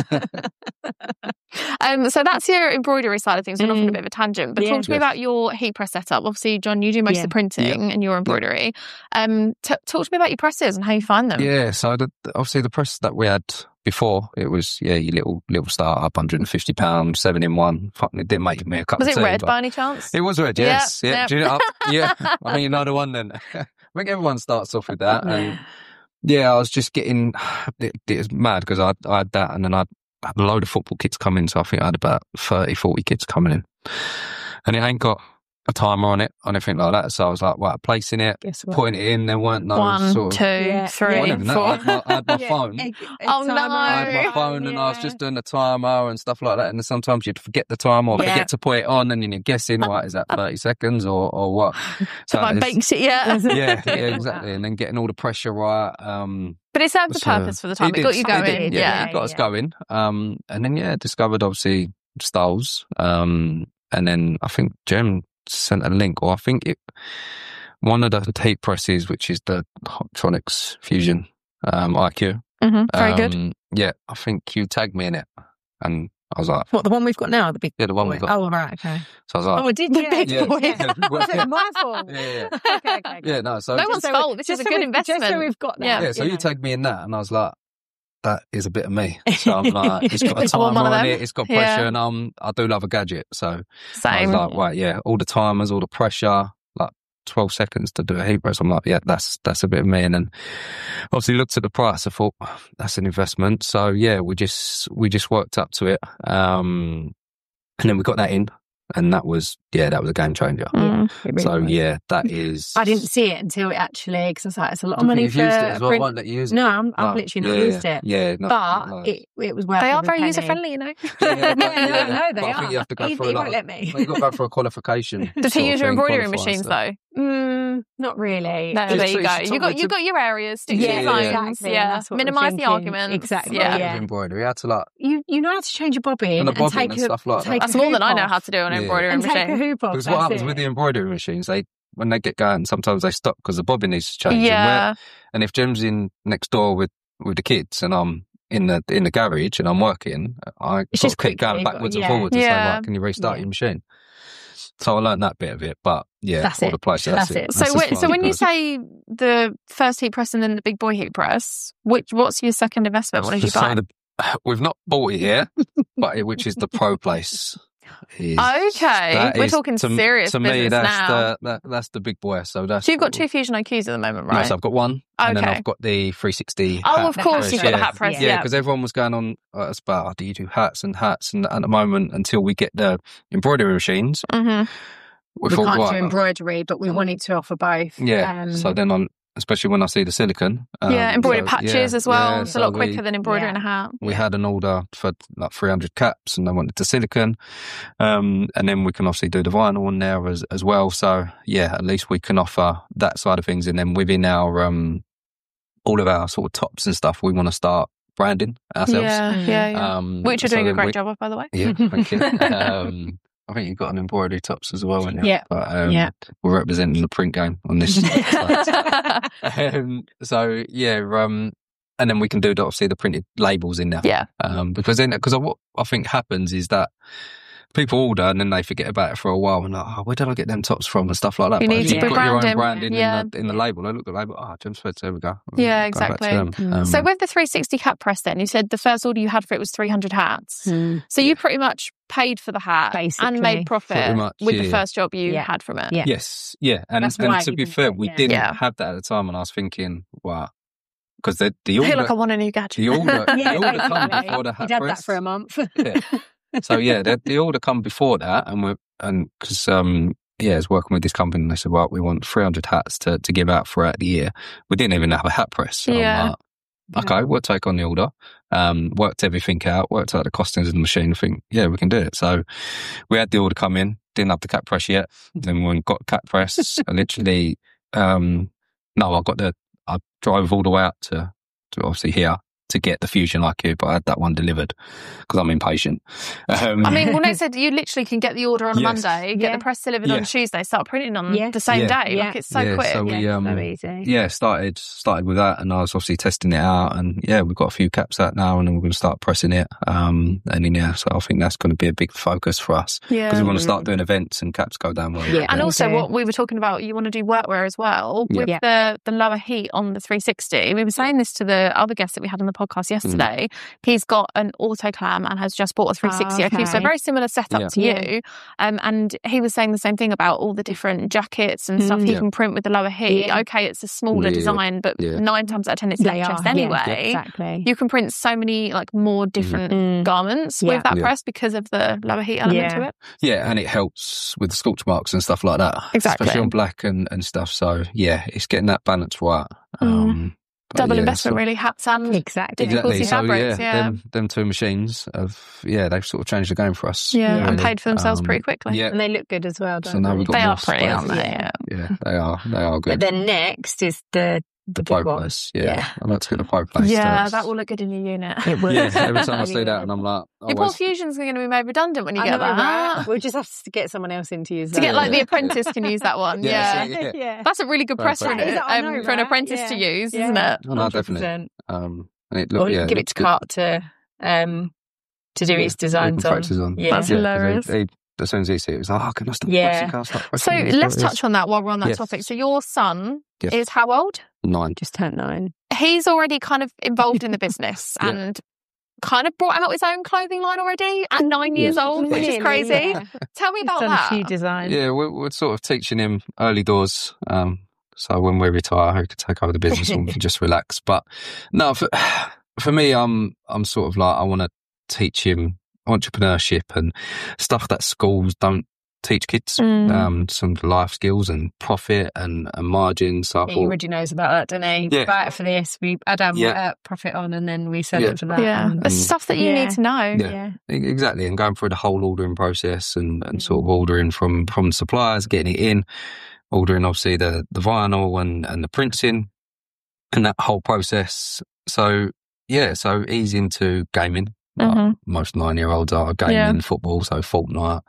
Yeah. um, so that's your embroidery side of things. We're off on a Mm. bit of a tangent, but Yeah. talk to me Yes. about your heat press setup. Obviously, John, you do most Yeah. of the printing and your embroidery. Um, t- talk to me about your presses and how you find them. Yeah, so the, obviously the press that we had before, it was, yeah, your little little start-up, one hundred fifty pounds, seven in one. Fucking, it didn't make me a cup Was of it tea. red but- by any chance? It was red, Yeah, yes. Yeah, yeah. Do you know, I- yeah. I mean, you know the one then. I think everyone starts off with that. And yeah, I was just getting, it, it was mad because I, I had that and then I had a load of football kits coming. So I think I had about thirty, forty kits coming in. And it ain't got a timer on it or anything like that. So I was like, right, placing it, Guess what? putting it in, there weren't no One, sort of... two, Yeah. three, Yeah. Well, even that, four. I had my, I had my Yeah. phone. Egg- egg Oh, no. timer, I had my yeah. phone and I was just doing the timer and stuff like that. And then sometimes you'd forget the timer or Yeah. forget to put it on and then you're guessing, right, is that thirty seconds or, or what? So Have I it's- baked it yet? yeah, yeah, exactly. And then getting all the pressure right. Um, But it served the so- purpose for the time. It, did, got you going. It did, yeah. it got us Yeah. going. Um, and then, yeah, discovered obviously Styles. Um, and then I think Jem sent a link, or I think it, one of the tape presses, which is the Hoptronics Fusion um, I Q. Mhm, very good. Um, Yeah, I think you tagged me in it. And I was like, What, the one we've got now? The big yeah, the one boy? we got. Oh, right, okay. So I was like, Oh, I did, the big yeah, boy. yeah, Was it my fault? yeah, yeah, okay, okay, okay. yeah, no. So No just- one's So fault. we- This just is a so good we- investment. Just so we've got that. Yeah. yeah, so you know. tagged me in that, and I was like, that is a bit of me. So I'm like, it's got a I want timer one of on them. it, it's got Yeah. pressure, and um, I do love a gadget. So I Same. was like, right, yeah, all the timers, all the pressure, like twelve seconds to do a heat press. I'm like, yeah, that's that's a bit of me. And then obviously looked at the price. I thought that's an investment. So yeah, we just we just worked up to it, um, and then we got that in, and that was yeah, that was a game changer. Mm. It really So was. yeah, that is. I didn't see it until it actually, because I was like, it's a lot I of think money you've for used it a as well. print- Won't let you use it. No, I'm, I've No. literally not yeah, used yeah, it. Yeah, no, But no. it, it was worth They are every very penny. user friendly, you know. Yeah, yeah, but- no, yeah, no, they but I are. think you have to go he, through he a lot. won't let me. Well, you've got to go for a qualification. Does he sort of use your thing, embroidery qualifying machines stuff. though? Mm, not really. No, Just there you to- go. to- You got to- you got your areas, stick Yeah, to your yeah, zones, exactly, and yeah. that's what we're Minimise the thinking. arguments. Exactly, Yeah. yeah. Embroidery. I had to like You you know how to change a bobbin And a and, bobbin take and a, stuff like that. take That's a more than hoop I know off how to do on an Yeah. embroidery and take a machine. hoop off. because what that's happens it. with the embroidery machines, they when they get going, sometimes they stop because the bobbin needs to change. And, Yeah. we're- and if Jim's in next door with, with the kids and I'm in the in the garage and I'm working, I It's got just to keep going quickly, backwards but and yeah. forwards and say, Yeah. right, can you restart Yeah. your machine? So I learned that bit of it, but yeah, That's all it. the place. That's, That's it. So, That's as when, far so as when it you goes. say the first heat press and then the big boy heat press, which what's your second investment? What did you So buy? the- we've not bought it yet, but it, which is the Pro Place. Is, Okay, that we're is- talking to, serious to me. business That's now. the that, that's the big boy. So that's So you've got two Fusion I Qs at the moment, No, right? so I've got one, and then Okay. I've got the three sixty. Oh, hat of course, press, you've got the yeah. hat press. Yeah. Yeah, Yeah, because everyone was going on uh, it's about, oh, do you do hats and hats? And at the moment, until we get the embroidery machines, hmm we, we thought, can't right, do embroidery, but we wanted to offer both. yeah. Um, so then on, especially when I see the silicon. um, yeah, embroidered so, patches yeah, as well. yeah, it's a so lot we- quicker than embroidering Yeah. a hat. We had an order for like three hundred caps and they wanted the silicon. Um, and then we can obviously do the vinyl on there as, as well. So yeah, at least we can offer that side of things. And then within our, um, all of our sort of tops and stuff, we want to start branding ourselves. Yeah, Mm. yeah, yeah. Um, Which you're so doing a then great we- job of, by the way. Yeah, thank you. um, I think you've got an embroidery tops as well, haven't you? Yeah. But, um, Yeah. we're representing the print game on this side. um, so yeah, um, and then we can do the, obviously the printed labels in there. Yeah. Um, because then, because what I think happens is that people order and then they forget about it for a while and like, oh, where did I get them tops from and stuff like that. You But need if to you've be got your own branding, branding yeah. in, the, in the label. I look at the label, oh, Jim's Threads, there we go. Yeah, Go back to exactly. them. Mm. Um, So with the three sixty hat press then, you said the first order you had for it was three hundred hats. Mm. So you pretty much paid for the hat and Basically. made profit Pretty much, with the yeah. first job you Yeah. had from it. Yeah. Yes, yeah, and, That's and why to he be did fair, it, we yeah. didn't Yeah. have that at the time, and I was thinking, wow, because the the I feel order, like I want a new gadget. the order, Yeah, the order come basically. before the hat He'd had press. that for a month. Yeah. So yeah, the, the order come before that, and we and because um yeah, I was working with this company, and they said, well, we want three hundred hats to to give out throughout the year. We didn't even have a hat press. So Yeah. I'm like, okay, we'll take on the order. Um, worked everything out, worked out the costings of the machine. I think, yeah, we can do it. So we had the order come in, didn't have the cat press yet. Then when we got cat press, I literally, um, no, I got the, I drove all the way out to, to obviously here to get the Fusion I Q, but I had that one delivered because I'm impatient. Um, I mean, well, Nick said you literally can get the order on a Yes. Monday, get Yeah. the press delivered Yeah. on Tuesday, start printing on Yeah. the same Yeah. day. Yeah. Like it's so Yeah, quick. so we, yeah, um, so easy. yeah, started started with that, and I was obviously testing it out, and yeah, we've got a few caps out now, and then we're going to start pressing it. Um, and then yeah, so I think that's going to be a big focus for us Yeah. because we want to start doing events, and caps go down well. Yeah. And Me also, too. what we were talking about, you want to do workwear as well Yeah. with Yeah. the the lower heat on the three sixty. We were saying this to the other guest that we had on the podcast yesterday. He's got an autoclam and has just bought a three sixty. Oh, Okay. So a okay. very similar setup Yeah. to Yeah. you. Um, and he was saying the same thing about all the different jackets and stuff Mm. he Yeah. can print with the lower heat. Yeah. Okay, it's a smaller Yeah. design, but Yeah. nine times out of ten, it's They chest are, yeah. anyway. Exactly. You can print so many like more different Mm. garments Yeah. with that Yeah. press because of the lower heat element Yeah. to it. Yeah, and it helps with the scorch marks and stuff like that, Exactly. especially on black and, and stuff. So yeah, it's getting that balance right. Um, but Double yeah, investment, so- really. Hats and Exactly. Difficulty Exactly. So fabrics, yeah, yeah. Them, them two machines have yeah they've sort of changed the game for us. yeah, and really. paid for themselves Um, pretty quickly. Yeah. And they look good as well, don't So now they? we've got They more are pretty, space. aren't they? Yeah. Yeah. Yeah, they are. They are good. But then next is the the, the big Pro one. Place, yeah. Yeah. I'd like to get the Pro Place. Yeah, first. that will look good in your unit. It will. Yeah, every time I Really see that, will. and I'm like, Your poor always, Fusion's going to be made redundant when you I get know, that. right? We'll just have to get someone else in to use To that. get like Yeah. the apprentice can use that one. Yeah, Yeah. so- yeah. That's a really good press Perfect. for, an, That is, I um, know, for an right? apprentice to Yeah. use, Yeah. isn't it? oh, no, definitely. one hundred percent. Um, and it Or look, you yeah, can give it looks to good. Cart to um to do Yeah, his designs he can on. practice on. Yeah. That's 'cause hilarious. He, he, as soon as he see it, he was like, oh, can I stop Yeah. pressing? Can I stop So pressing? It's let's what it is. touch on that while we're on that Yes. topic. So your son Yes. is how old? Nine. Just turned nine. He's already kind of involved in the business Yeah. and kind of brought out his own clothing line already at nine years Yeah. old, which is Really, crazy. yeah. Tell me He's about done that. a few designs. Yeah, we're, we're sort of teaching him early doors. Um, so when we retire, he could take over the business and we can just relax. But no, for, for me, I'm I'm sort of like I want to teach him entrepreneurship and stuff that schools don't teach kids. Mm. Um, some life skills and profit and, and margin. So I Yeah, thought, he already knows about that, doesn't he? Yeah. Buy it for this. We Adam Yeah. uh, profit on, and then we sell Yeah. it for that. Yeah, and- the stuff that you Yeah. need to know. Yeah. yeah. E- exactly, and going through the whole ordering process and, and Mm. sort of ordering from from suppliers, getting it in, ordering obviously the the vinyl and and the printing and that whole process. So yeah, so he's into gaming. Like Mhm. most nine year olds are gaming, Yeah. football, so Fortnite.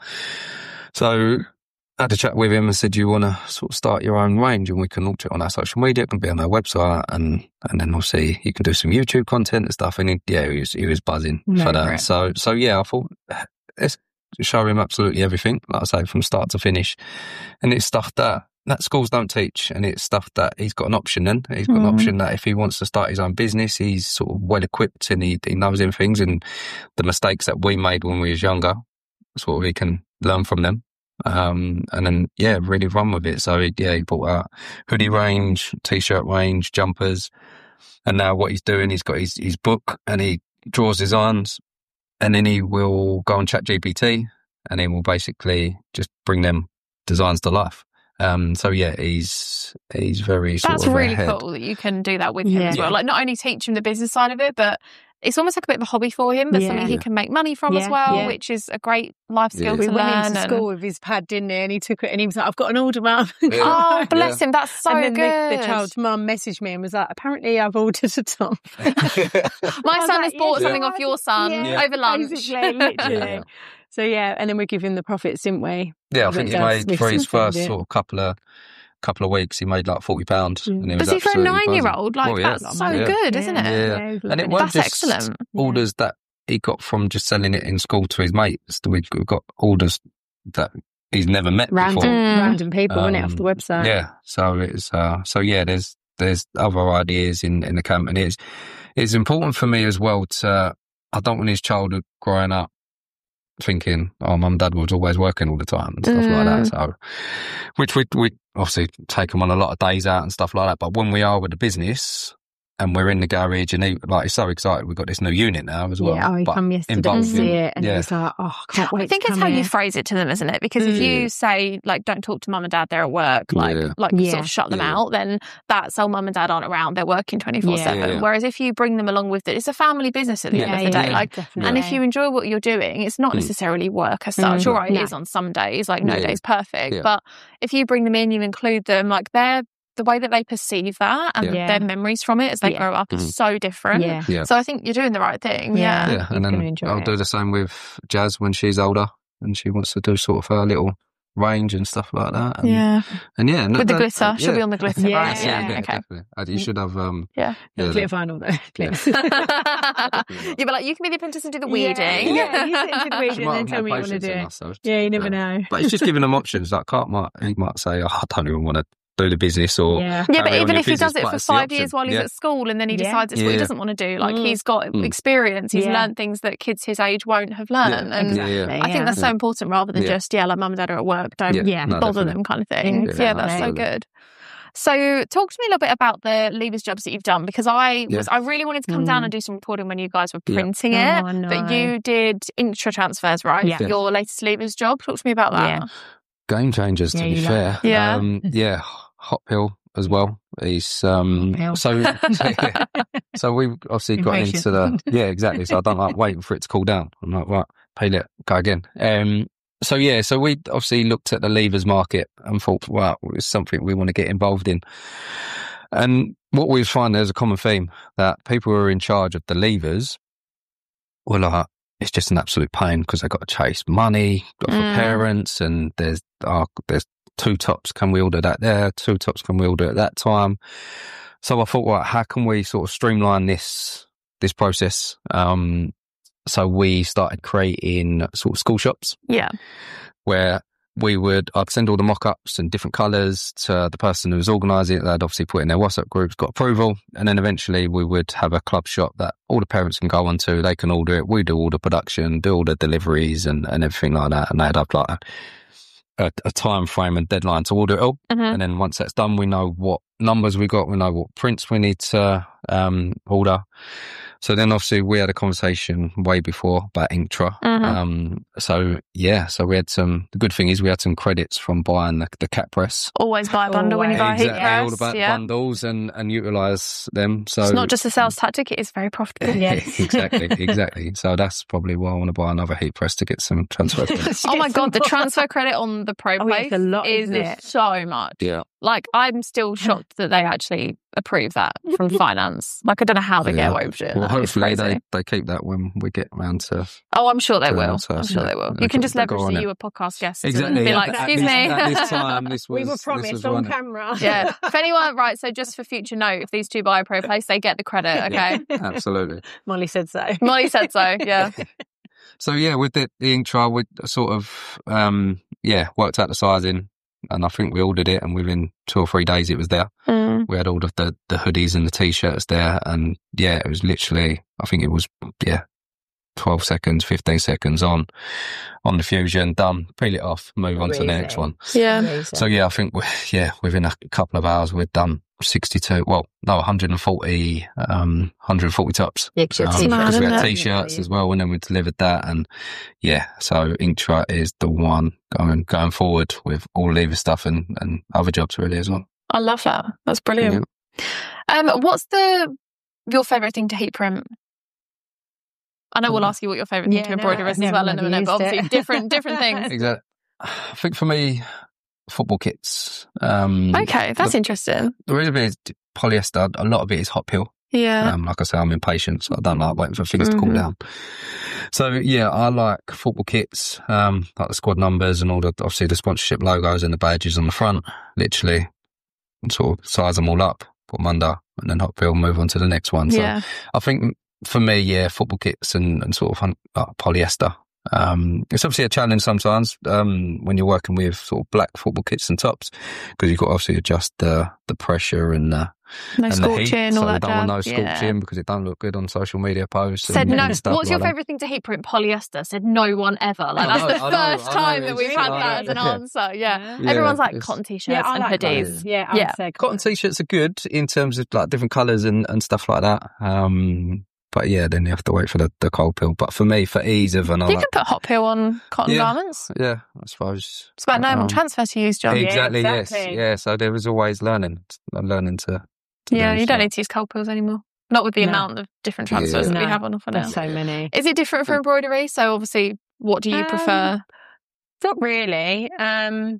So I had a chat with him and said, "You want to sort of start your own range, and we can launch it on our social media. It can be on our website, and and then obviously you can do some YouTube content and stuff." And he, yeah, he was he was buzzing No, for that. great. So so yeah, I thought let's show him absolutely everything, like I say, from start to finish. And it's stuff that that schools don't teach, and it's stuff that he's got an option in. He's got an Mm. option that if he wants to start his own business, he's sort of well equipped and he, he knows them things, and the mistakes that we made when we was younger, sort of he can learn from them. Um, and then, yeah, really run with it. So, he, yeah, he bought a hoodie range, t-shirt range, jumpers. And now what he's doing, he's got his, his book and he draws designs, and then he will go on ChatGPT and he will basically just bring them designs to life. Um, so yeah, he's, he's very sort That's of really ahead. cool that you can do that with him Yeah. as well. Yeah. Like not only teach him the business side of it, but it's almost like a bit of a hobby for him, but Yeah. something he Yeah. can make money from as Yeah, well, yeah. which is a great life skill Yeah. We to went learn. into and- school with his pad, didn't he? And he took it and he was like, I've got an order, mum. Oh, bless him. That's so and then good. the, the child's mum messaged me and was like, apparently I've ordered a top. My was son like, has bought yeah, something off your son yeah, over lunch. basically, literally. Yeah. So yeah, and then we give him the profits, didn't we? Yeah, I But think he that's made Smith's for his found first it. sort of couple of couple of weeks, he made like forty pounds. Mm. And he But was see, for a absolutely buzzing. nine-year-old, like Oh, yeah. that's so Yeah. good, isn't it? Yeah. he was And it loving wasn't That's just excellent. orders that he got from just selling it in school to his mates. We've got orders that he's never met Random, before. Mm. random people, wasn't it, off the Um, website? Yeah, so it's uh, so yeah. There's there's other ideas in in the camp, and it's it's important for me as well to. I don't want his childhood growing up thinking, "Oh, mum, and dad was always working all the time" and stuff like that. So, which we we obviously take him on a lot of days out and stuff like that. But when we are with the business and we're in the garage, and he like he's so excited, we've got this new unit now as well. Yeah, oh, he But come yesterday to involved see in- it and yeah. he was like, oh, I can't wait I think to it's come how you here. phrase it to them, isn't it? Because if Mm. you say, like, don't talk to mum and dad, they're at work, like, Yeah. like you sort Yeah. of shut them Yeah. out, then that's, oh, mum and dad aren't around, they're working twenty-four seven. Yeah. Yeah. Whereas if you bring them along with it, it's a family business at the end Yeah, of the day. yeah, Like, definitely. and if you enjoy what you're doing, it's not Mm. necessarily work as such. Mm. All right, it No. is on some days, like, no Yeah. day's perfect. Yeah. But if you bring them in, you include them, like, they're the way that they perceive that and Yeah. their memories from it as they Yeah. grow up Mhm. is so different. Yeah. Yeah. So I think you're doing the right thing. Yeah. Yeah. Yeah, He's and gonna then enjoy I'll it. do the same with Jazz when she's older and she wants to do sort of her little range and stuff like that. And, Yeah. and yeah, and With the that- glitter. uh, She'll yeah. be on the glitter, Yeah. right? Yeah. Yeah, Okay. Definitely. Uh, You should have. Um, Yeah. yeah, Glitter vinyl though, please. You'd be like, you can be the apprentice and do the Yeah, weeding. yeah, you sit into the she weeding might and then have tell more me you want to patience do than it. us, so- Yeah, you never know. But it's just giving them options. Like, Clark might he might say, "Oh, I don't even want to do the business," or Yeah. Yeah, but carry on even your if he business, does it but for it's the five option. years while he's Yeah. at school and then he Yeah. decides it's what he Yeah. doesn't want to do, like Mm. he's got Mm. experience, he's Yeah. learned things that kids his age won't have learned. Yeah, And Exactly. Yeah, yeah. I think that's so Yeah. important rather than Yeah. just, yeah, like mum and dad are at work, don't Yeah, Yeah. no, bother definitely. them kind of thing. Yeah, Yeah, that's so absolutely. good. So talk to me a little bit about the levers jobs that you've done, because I Yeah. was I really wanted to come down Mm. and do some reporting when you guys were Yeah. printing Oh, it. I But know. you did intra transfers, right? Yeah. For your latest levers job. Talk to me about that. Yeah. Game changers, to Yeah, be you fair. Yeah. um, yeah. Hot pill as well. He's um, Hot pill. so so we obviously got Impatient. into the yeah exactly. So I don't like waiting for it to cool down. I'm like, right, pay it, go again. Um, so yeah, so we obviously looked at the levers market and thought, wow, it's something we want to get involved in. And what we find, there's a common theme that people who are in charge of the levers were like, it's just an absolute pain because they've got to chase money for Mm. parents, and there's uh, there's two tops. Can we order that there? Two tops. Can we order at that time? So I thought, well, how can we sort of streamline this this process? Um, so we started creating sort of school shops Yeah. where we would, I'd send all the mock-ups and different colours to the person who was organising it. They'd obviously put in their WhatsApp groups, got approval. And then eventually we would have a club shop that all the parents can go onto. They can order it. We do all the production, do all the deliveries and, and everything like that. And they'd have like a, a, a time frame and deadline to order it all. Mm-hmm. And then once that's done, we know what numbers we got. We know what prints we need to um, order. So then obviously we had a conversation way before about Inktra. Mm-hmm. Um, so yeah, so we had some, the good thing is we had some credits from buying the, the cat press. Always buy a bundle when you buy a heat Exactly, press. all about yeah. bundles and, and utilise them. So It's not just a sales tactic, it is very profitable. Yes. exactly, exactly. So that's probably why I want to buy another heat press to get some transfer credits. Oh my God, the transfer credit on the Pro Oh, Place it's a lot, is isn't it? so much. Yeah. Like, I'm still shocked that they actually approve that from finance. Like, I don't know how they Yeah. get away with it. Well, That is hopefully crazy. they, they keep that when we get around to... Oh, I'm sure they to will. us, I'm sure yeah. they will. They You can go- just they go leverage on that it. you were podcast guests Exactly. and be yeah, like, at excuse this- me. At this time, this was... We were this promised was on one- camera. Yeah. If anyone, right, so just for future note, if these two buy a Pro Place, they get the credit, okay? Absolutely. Molly said so. Molly said so, yeah. So yeah, with the, the ink trial, we sort of, um, yeah, worked out the sizing. And I think we ordered it, and within two or three days it was there. Mm. We had all of the, the hoodies and the t-shirts there, and yeah, it was literally, I think it was, yeah, twelve seconds, fifteen seconds on, on the Fusion, done, peel it off, move on to the next Amazing. one. Yeah. Amazing. So yeah, I think, we, yeah, within a couple of hours we'd done sixty-two, well, no, one hundred forty, um, one hundred forty tops. Yeah, 'cause you had Um, t-shirts, because we had isn't it? t-shirts as well, and then we delivered that, and yeah, so Inktra is the one going going forward with all Lever stuff and, and other jobs really as well. I love that. That's brilliant. Um, what's the your favourite thing to heat print? I know we'll ask you what your favourite thing Yeah, to no, embroider is I've as well never in a minute, but used obviously it. different different things. Exactly. I think for me, football kits. Um, Okay, that's the, interesting. the reason is polyester. A lot of it is hot peel. Yeah. Um, like I say, I'm impatient, so I don't like waiting for things to cool Mhm. down. So yeah, I like football kits, um, like the squad numbers and all the, obviously the sponsorship logos and the badges on the front. Literally, sort of size them all up, put them under, and then hot peel, move on to the next one. So Yeah. I think for me, yeah, football kits and, and sort of hun- uh, polyester. Um, it's obviously a challenge sometimes um, when you're working with sort of black football kits and tops, because you've got to obviously adjust the the pressure and the No and the heat. scorching, all so that you don't want no jazz. scorching Yeah. because it don't look good on social media posts. Said and, no. and stuff What's your like that. favourite thing to heat print? Polyester. Said no one ever. Like I that's know, the I know, first I know, time that it's- we've had I that as an know, yeah. answer. Yeah. Yeah, Everyone's like it's- cotton t-shirts Yeah, I and like hoodies. colours. Yeah, I Yeah. would say Cotton t-shirts are good in terms of like different colours and, and stuff like that. Um, but yeah, then you have to wait for the, the cold peel. But for me, for ease of an You can put hot peel on cotton Yeah. garments. yeah, I suppose. It's about knowing Um, what transfer to use, John. Yeah, Exactly, yes. exactly. Yeah, so there was always learning, learning to, to Yeah, do, you don't so. need to use cold peels anymore. Not with the No. amount of different transfers Yeah. that we No, have on offer now. there's so many. Is it different for embroidery? So obviously, what do you Um, prefer? Not really. Um,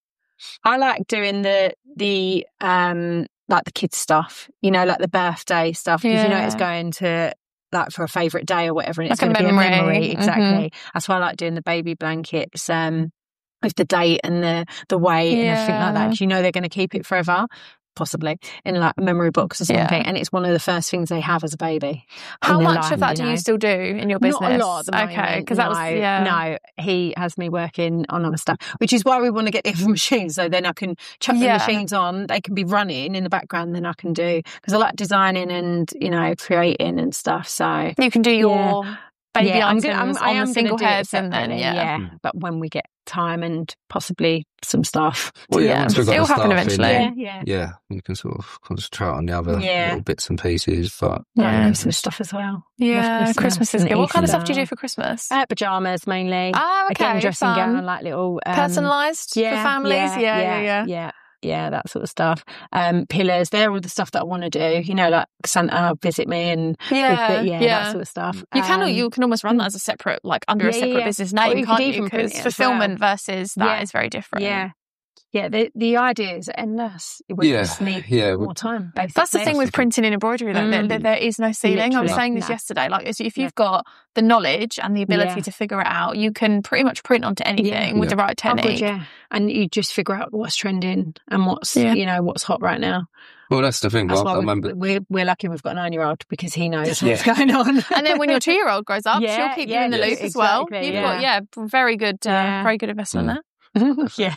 I like doing the the um like the kids stuff. You know, like the birthday stuff because you know it's Yeah. going to like for a favourite day or whatever, and it's Like a going to be a memory. memory. Exactly. Mhm. That's why I like doing the baby blankets. Um, with the date and the the weight and everything like that, Yeah. because you know they're going to keep it forever. Possibly in like a memory box or Yeah. something, and it's one of the first things they have as a baby. How in their much life, of that you do know? you still do in your business? Not a lot at the Okay, moment. because that was no, yeah. no. He has me working on other stuff, which is why we want to get the other machines. So then I can chuck Yeah. the machines on; they can be running in the background. Then I can do because I like designing and you know creating and stuff. So You can do your baby yeah, I'm items gonna, I'm, I on am the single gonna do it heads, and then separately, yeah, Mm. But when we get time and possibly some stuff, Well, Yeah. once we've got It'll the happen staff in, eventually. then, yeah, yeah, you can sort of concentrate on the other Yeah. little bits and pieces. But yeah, Christmas stuff as well. yeah. Christmas Christmas is and good. What kind of Easter. stuff do you do for Christmas? Uh, pajamas mainly. oh, okay, Again, dressing fun. gown, like little um, Personalised yeah, for families. Yeah, yeah, yeah. yeah, yeah, yeah, that sort of stuff. Um, pillars, they're all the stuff that I want to do. You know, like Santa visit me and Yeah, with the- yeah, yeah. that sort of stuff. You can Um, you can almost run that as a separate, like under a Yeah, separate yeah. business Or name, you could can't you? even print Because it as fulfillment versus that is Yeah. very different. Yeah, yeah, the the idea is endless. We Yeah, just need yeah, we- more time, basically. That's the thing with printing and embroidery, though. Mm. There, there is no ceiling. I was Literally. saying this No. yesterday. Like, if if you've got the knowledge and the ability Yeah. to figure it out, you can pretty much print onto anything Yeah. with the right Oh, God, technique. yeah. And you just figure out what's trending and what's, Yeah. you know, what's hot right now. Well, that's the thing. That's Well, I why we, remember. we're, we're lucky we've got a nine-year-old because he knows Yeah. what's going on. And then when your two-year-old grows up, Yeah, she'll keep yeah, you in the yes, loop as well. exactly, You've yeah. got, yeah, very good, uh, Yeah. very good investment Mm. there. yeah.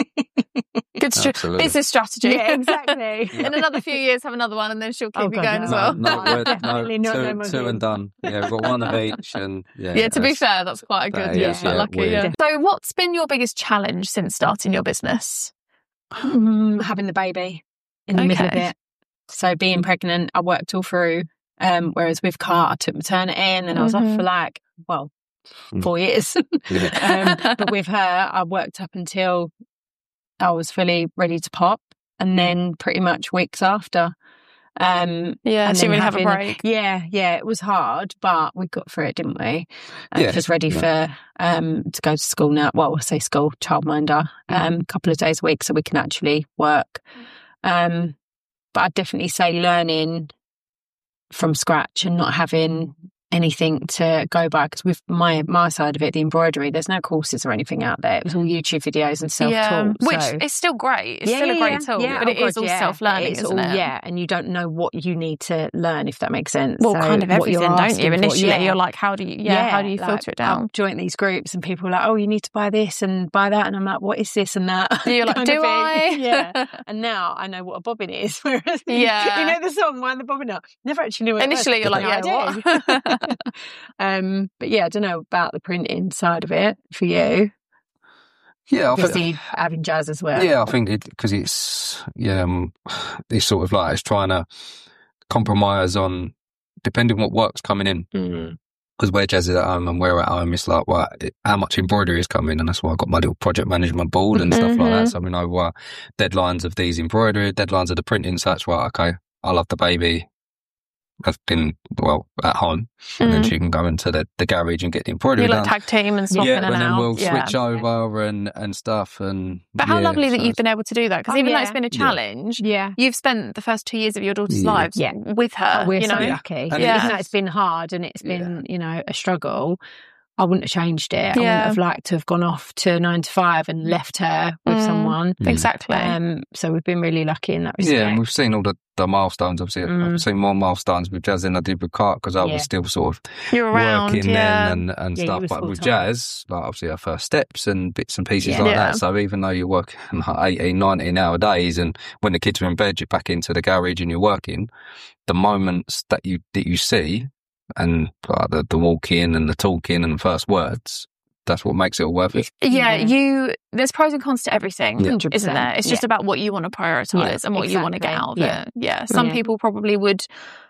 Good str- Absolutely. business strategy. Yeah, exactly. In another few years, have another one, and then she'll keep Oh, you God, going no. as well. No, no, we're, Definitely no, not no two, more two and kids. done. Yeah, we've got one of each, and yeah. Yeah, to be that's- fair, that's quite a good. that Yeah, is, quite yeah, lucky. weird. Yeah. So, what's been your biggest challenge since starting your business? Mm, having the baby in the middle of Okay. it. So being pregnant, I worked all through. Um, whereas with Car, I took maternity and then I was Mhm. off for like, well, Mm. four years. Yeah. um, but with her, I worked up until I was fully ready to pop, and then pretty much weeks after. Um, Yeah, and so you then really have a having- break. Yeah, yeah, it was hard, but we got through it, didn't we? I Yeah, was ready yeah. for um to go to school now. Well, I say school, childminder, um, a couple of days a week, so we can actually work. Um, but I'd definitely say learning from scratch and not having anything to go by, because with my my side of it, the embroidery, there's no courses or anything out there. It was all YouTube videos and self-taught. Yeah, which so- is still great. It's Yeah, still a yeah, great yeah. tool, Yeah, but oh it is God, all yeah. self-learning, It's isn't all- it? Yeah, and you don't know what you need to learn, if that makes sense. Well, So kind of what everything, you're don't you? asking for- Initially, yeah. you're like, how do you? Yeah, how do you like, filter it I've down? joined these groups and people are like, oh, you need to buy this and buy that, and I'm like, what is this and that? You're like, kind do of thing. I? Yeah. And now I know what a bobbin is. Whereas, Yeah. you know the song "Wind the Bobbin Up." Never actually knew what it was. Initially, you're like, Now yeah, I do. what? um, but yeah, I don't know about the printing side of it for you. Yeah, I think, Obviously, having jazz as well. yeah, I think it because it's yeah, um, it's sort of like it's trying to compromise on depending what work's coming in. Mm. Because where Jazz is at home and we're at home, it's like, well, it, how much embroidery is coming, and that's why I've got my little project management board and stuff like that. So we know what deadlines of these embroidery, deadlines of the printing. So that's right. Okay, I'll have the baby. I've been well at home, and then Mm. she can go into the, the garage and get the embroidery You like done. tag team and swap yeah, in and and then out. we'll yeah. switch over and and stuff. And But how yeah, lovely that so you've been able to do that, because Oh, even though yeah. it's been a Yeah. challenge, Yeah. you've spent the first two years of your daughter's Yeah. lives Yeah. with her. We're you know, so Yeah. lucky. And Yeah. Even though it's been hard and it's been, Yeah. you know, a struggle, I wouldn't have changed it. I Yeah. wouldn't have liked to have gone off to nine to five and left her with Mm. someone. Mm. exactly. Um, so we've been really lucky in that respect. Yeah, and we've seen all the, the milestones. Obviously, Mm. I've seen more milestones with Jazz than I did with Cart because I Yeah. was still sort of You're around, working yeah. then and, and Yeah, you stuff. was But with full-time. Jazz, like obviously our first steps and bits and pieces Yeah. like Yeah. that. So even though you're working like eighteen, nineteen hour days, and when the kids are in bed, you're back into the garage and you're working, the moments that you that you see and like, the, the walk-in and the talking and the first words, that's what makes it all worth it. Yeah, Yeah. you. There's pros and cons to everything, Yeah. isn't there? It's Yeah. just about what you want to prioritize Yeah, and what you want to get out of exactly. it. Yeah, some Yeah. people probably would.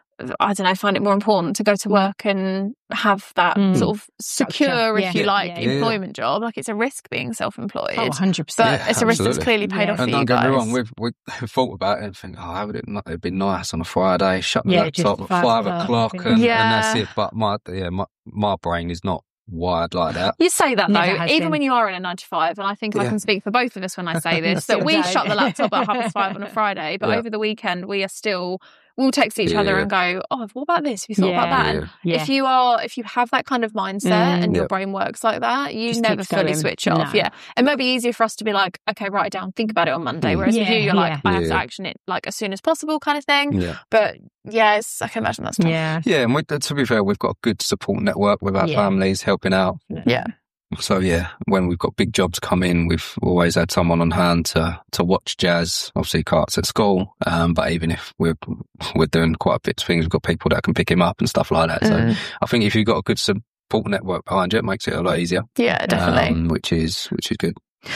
I don't know, find it more important to go to work and have that Mm. sort of Structure. secure, if Yeah. you like, Yeah, yeah. employment job. Like, it's a risk being self-employed. Oh, one hundred But percent. Yeah, it's a risk that's absolutely. clearly paid Yeah. off for And you don't get guys. me wrong, we've, we've thought about it and think, oh, would it not it'd be nice on a Friday, shut the Yeah, just laptop at five five o'clock, o'clock, yeah. and, and Yeah. that's it. But my yeah, my, my brain is not wired like that. You say that Never though, has even been. when you are in a nine to five, and I think I Yeah. can speak for both of us when I say this, Still that we don't. shut the laptop at half past five on a Friday, but Yeah. over the weekend we are still, we'll text each other Yeah. and go, oh, what about this? Have you thought about Yeah. that? And Yeah. if you are, if you have that kind of mindset Mm. and your Yep. brain works like that, you Just never keeps fully going. switch off. No. Yeah. It might be easier for us to be like, okay, write it down, think about it on Monday. Mm. Whereas with Yeah, you, you're like, yeah. I have to Yeah. action it like as soon as possible kind of thing. Yeah. But yes, I can imagine that's tough. Yeah. Yeah, and we, to be fair, we've got a good support network with our Yeah. families helping out. Yeah. So yeah, when we've got big jobs come in, we've always had someone on hand to to watch Jazz. Obviously, Cart's at school, um, but even if we're we're doing quite a bit of things, we've got people that can pick him up and stuff like that. So Mm. I think if you've got a good support network behind you, it makes it a lot easier. Yeah, definitely. Um, which is which is good.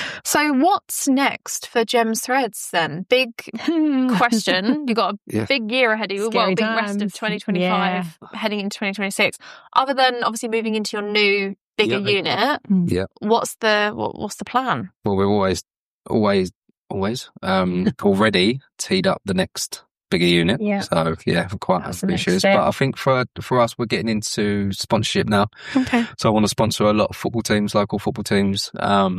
So what's next for Gems Threads then? Big question. You've got a Yeah. big year ahead of you. Scary Well, big rest of times. twenty twenty-five, heading into twenty twenty-six. Other than obviously moving into your new bigger Yeah. unit, Yeah. what's the what, what's the plan? Well, we've always always always um, already teed up the next bigger unit. Yeah. So yeah, I'm quite That's the next ambitious. step. But I think for for us, we're getting into sponsorship now. Okay. So I want to sponsor a lot of football teams, local football teams. Um,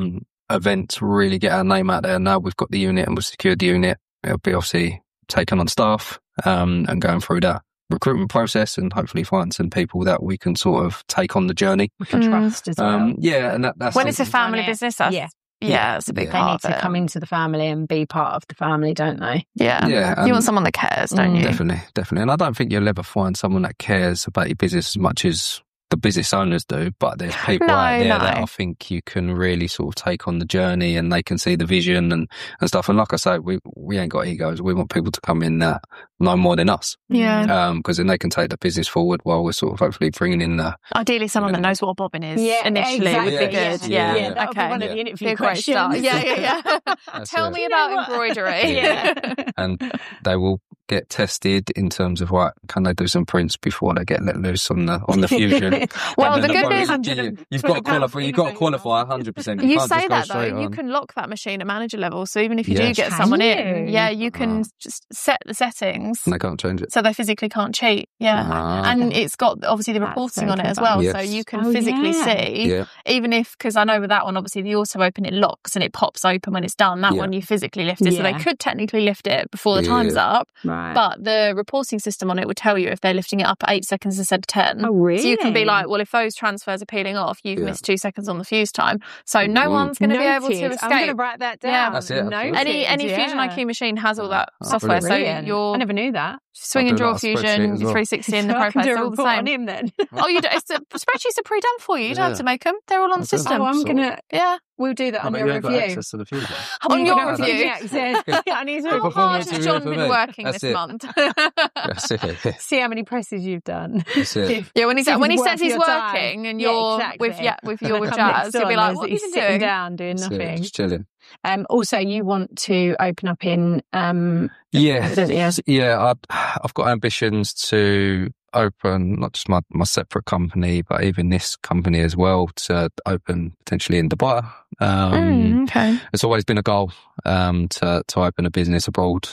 event to really get our name out there. Now we've got the unit and we've secured the unit. It'll be obviously taken on staff um, and going through that recruitment process and hopefully find some people that we can sort of take on the journey. We can Mm. trust as well. Um, yeah, and that, that's When it's a something- family Run it. business, that's, yeah, Yeah. yeah, it's a big Yeah. They part need of to it. come into the family and be part of the family, don't they? Yeah. Yeah, You and- want someone that cares, don't Mm. you? Definitely, definitely. And I don't think you'll ever find someone that cares about your business as much as the business owners do, but there's people No, out there no. that I think you can really sort of take on the journey and they can see the vision and, and stuff. And like I say, we we ain't got egos. We want people to come in that know more than us, Yeah. um, because then they can take the business forward while we're sort of hopefully bringing in the Ideally, someone that knows what a bobbin is Yeah, initially exactly. would be good. Yeah, Yeah, yeah. that would okay. be one of the Yeah. interview Be a great questions. start. Yeah, yeah, yeah. That's Tell it. me You know about what? embroidery. Yeah. and they will get tested in terms of right, can they do some prints before they get let loose on the on the fusion? Well, And the then good bonus- news- yeah, you've got to qualify. You've got to qualify one hundred percent. You can't say just go that straight though, you on. can lock that machine at manager level. So even if you do Yes. get Can someone you? in, yeah, you can Ah. just set the settings And they can't change it. so they physically can't cheat. Yeah. Ah, And it's got obviously the That's reporting so on it as clever. well. Yes. So you can Oh, physically yeah. see, yeah, even if, because I know with that one, obviously the auto open, it locks and it pops open when it's done. That Yeah. one you physically lift it. So they Yeah. could technically lift it before the Yeah. time's up. Right. But the reporting system on it would tell you if they're lifting it up at eight seconds instead of ten. oh, really? So you can be like, well, if those transfers are peeling off, you've Yeah. missed two seconds on the fuse time. So no Mm. one's going to be able to Noted. I'm going to escape. write that Yeah. down. That's it, absolutely. Noted, Any any Fusion yeah. I Q machine has all that Oh, software. So Brilliant. your I never knew that. swing I'll and do draw that on spreadsheet Fusion, as your well. three sixty and the So I can ProPace, do a they're all the report on same. him then. Oh, you do, it's the spreadsheets are pre-done for you. You don't Yeah. have to make them. They're all on the That's it. system. Oh, I'm Sorted. gonna. Yeah. We'll do that I on bet your you ain't got review. access to the fusion. On You're your gonna have to review. do access. Yeah, I need to How Performance hard has review John for been me. working That's this it. month? That's it. see how many presses you've done. That's it. Yeah, when he's See if when he it's says worth he's your time. working and Yeah, you're exactly. with yeah with you're with Come Jazz, next you'll be on, like, there's- what have you he's been sitting doing? down doing That's it. nothing. Just chilling. Um, also, you want to open up in um, Yeah, don't you? yeah. I, I've got ambitions to open not just my, my separate company, but even this company as well to open potentially in Dubai. Um, Mm, okay. It's always been a goal um, to to open a business abroad.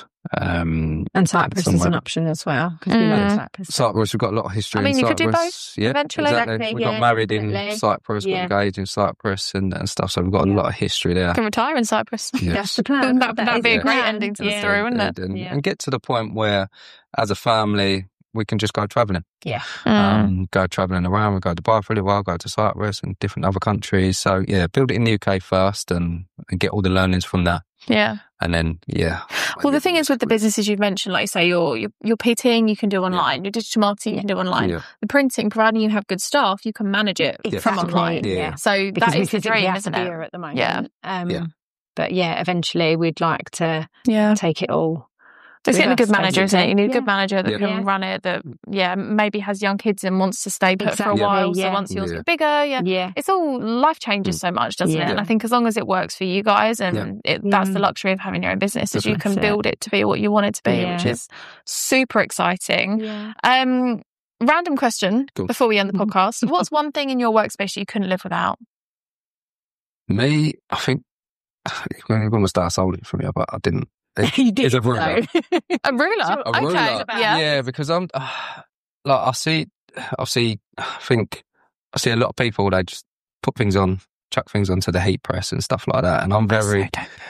Um, and Cyprus is an somewhere. option as well because we Mm. love Cyprus. Cyprus, we've got a lot of history. I mean, in you could do Cyprus. both yeah, eventually. Exactly. Exactly, We yeah, got married in definitely. Cyprus, Yeah. got engaged in Cyprus, and, and stuff. So we've got a Yeah. lot of history there. You can retire in Cyprus. Yeah. That's the plan. That- that'd is be a the great plan. ending to the Yeah. story, wouldn't it? And, and, Yeah. and get to the point where, as a family, we can just go travelling. Yeah. Mm. Um, go travelling around. We go to Dubai for a little while, go to Cyprus and different other countries. So yeah, build it in the U K first and, and get all the learnings from that. Yeah. And then, yeah. Well, the thing is with the businesses you've mentioned, like you say, your your, your PTing you can do online, your digital marketing you can do online, Yeah. the printing, providing you have good staff, you can manage it Yeah. from Exactly, online. Yeah. So Because that we is the physically dream, have isn't to be it? here at the moment. Yeah. Um, Yeah. But yeah, eventually we'd like to Yeah. take it all. It's getting a with good us, manager, isn't it? You need a good Yeah. manager that Yeah. can Yeah. run it, that, yeah, maybe has young kids and wants to stay put Exactly, for a while. So yeah. once yours Yeah. get bigger, yeah. Yeah. It's all, life changes Mm. so much, doesn't Yeah. it? And I think as long as it works for you guys, and Yeah. it, that's Yeah. the luxury of having your own business, is you Definitely. can build it to be what you want it to be, Yeah. which is super exciting. Yeah. Um, random question Cool. before we end the Mhm. podcast. What's one thing in your workspace you couldn't live without? Me, I think, you're going to start sold it for me, but I didn't. It- You did, it's a ruler. though. A ruler? A okay. ruler. Yeah. Yeah, because I'm, uh, like, I see, I see, I think, I see a lot of people, they just put things on, chuck things onto the heat press and stuff like that. And I'm very.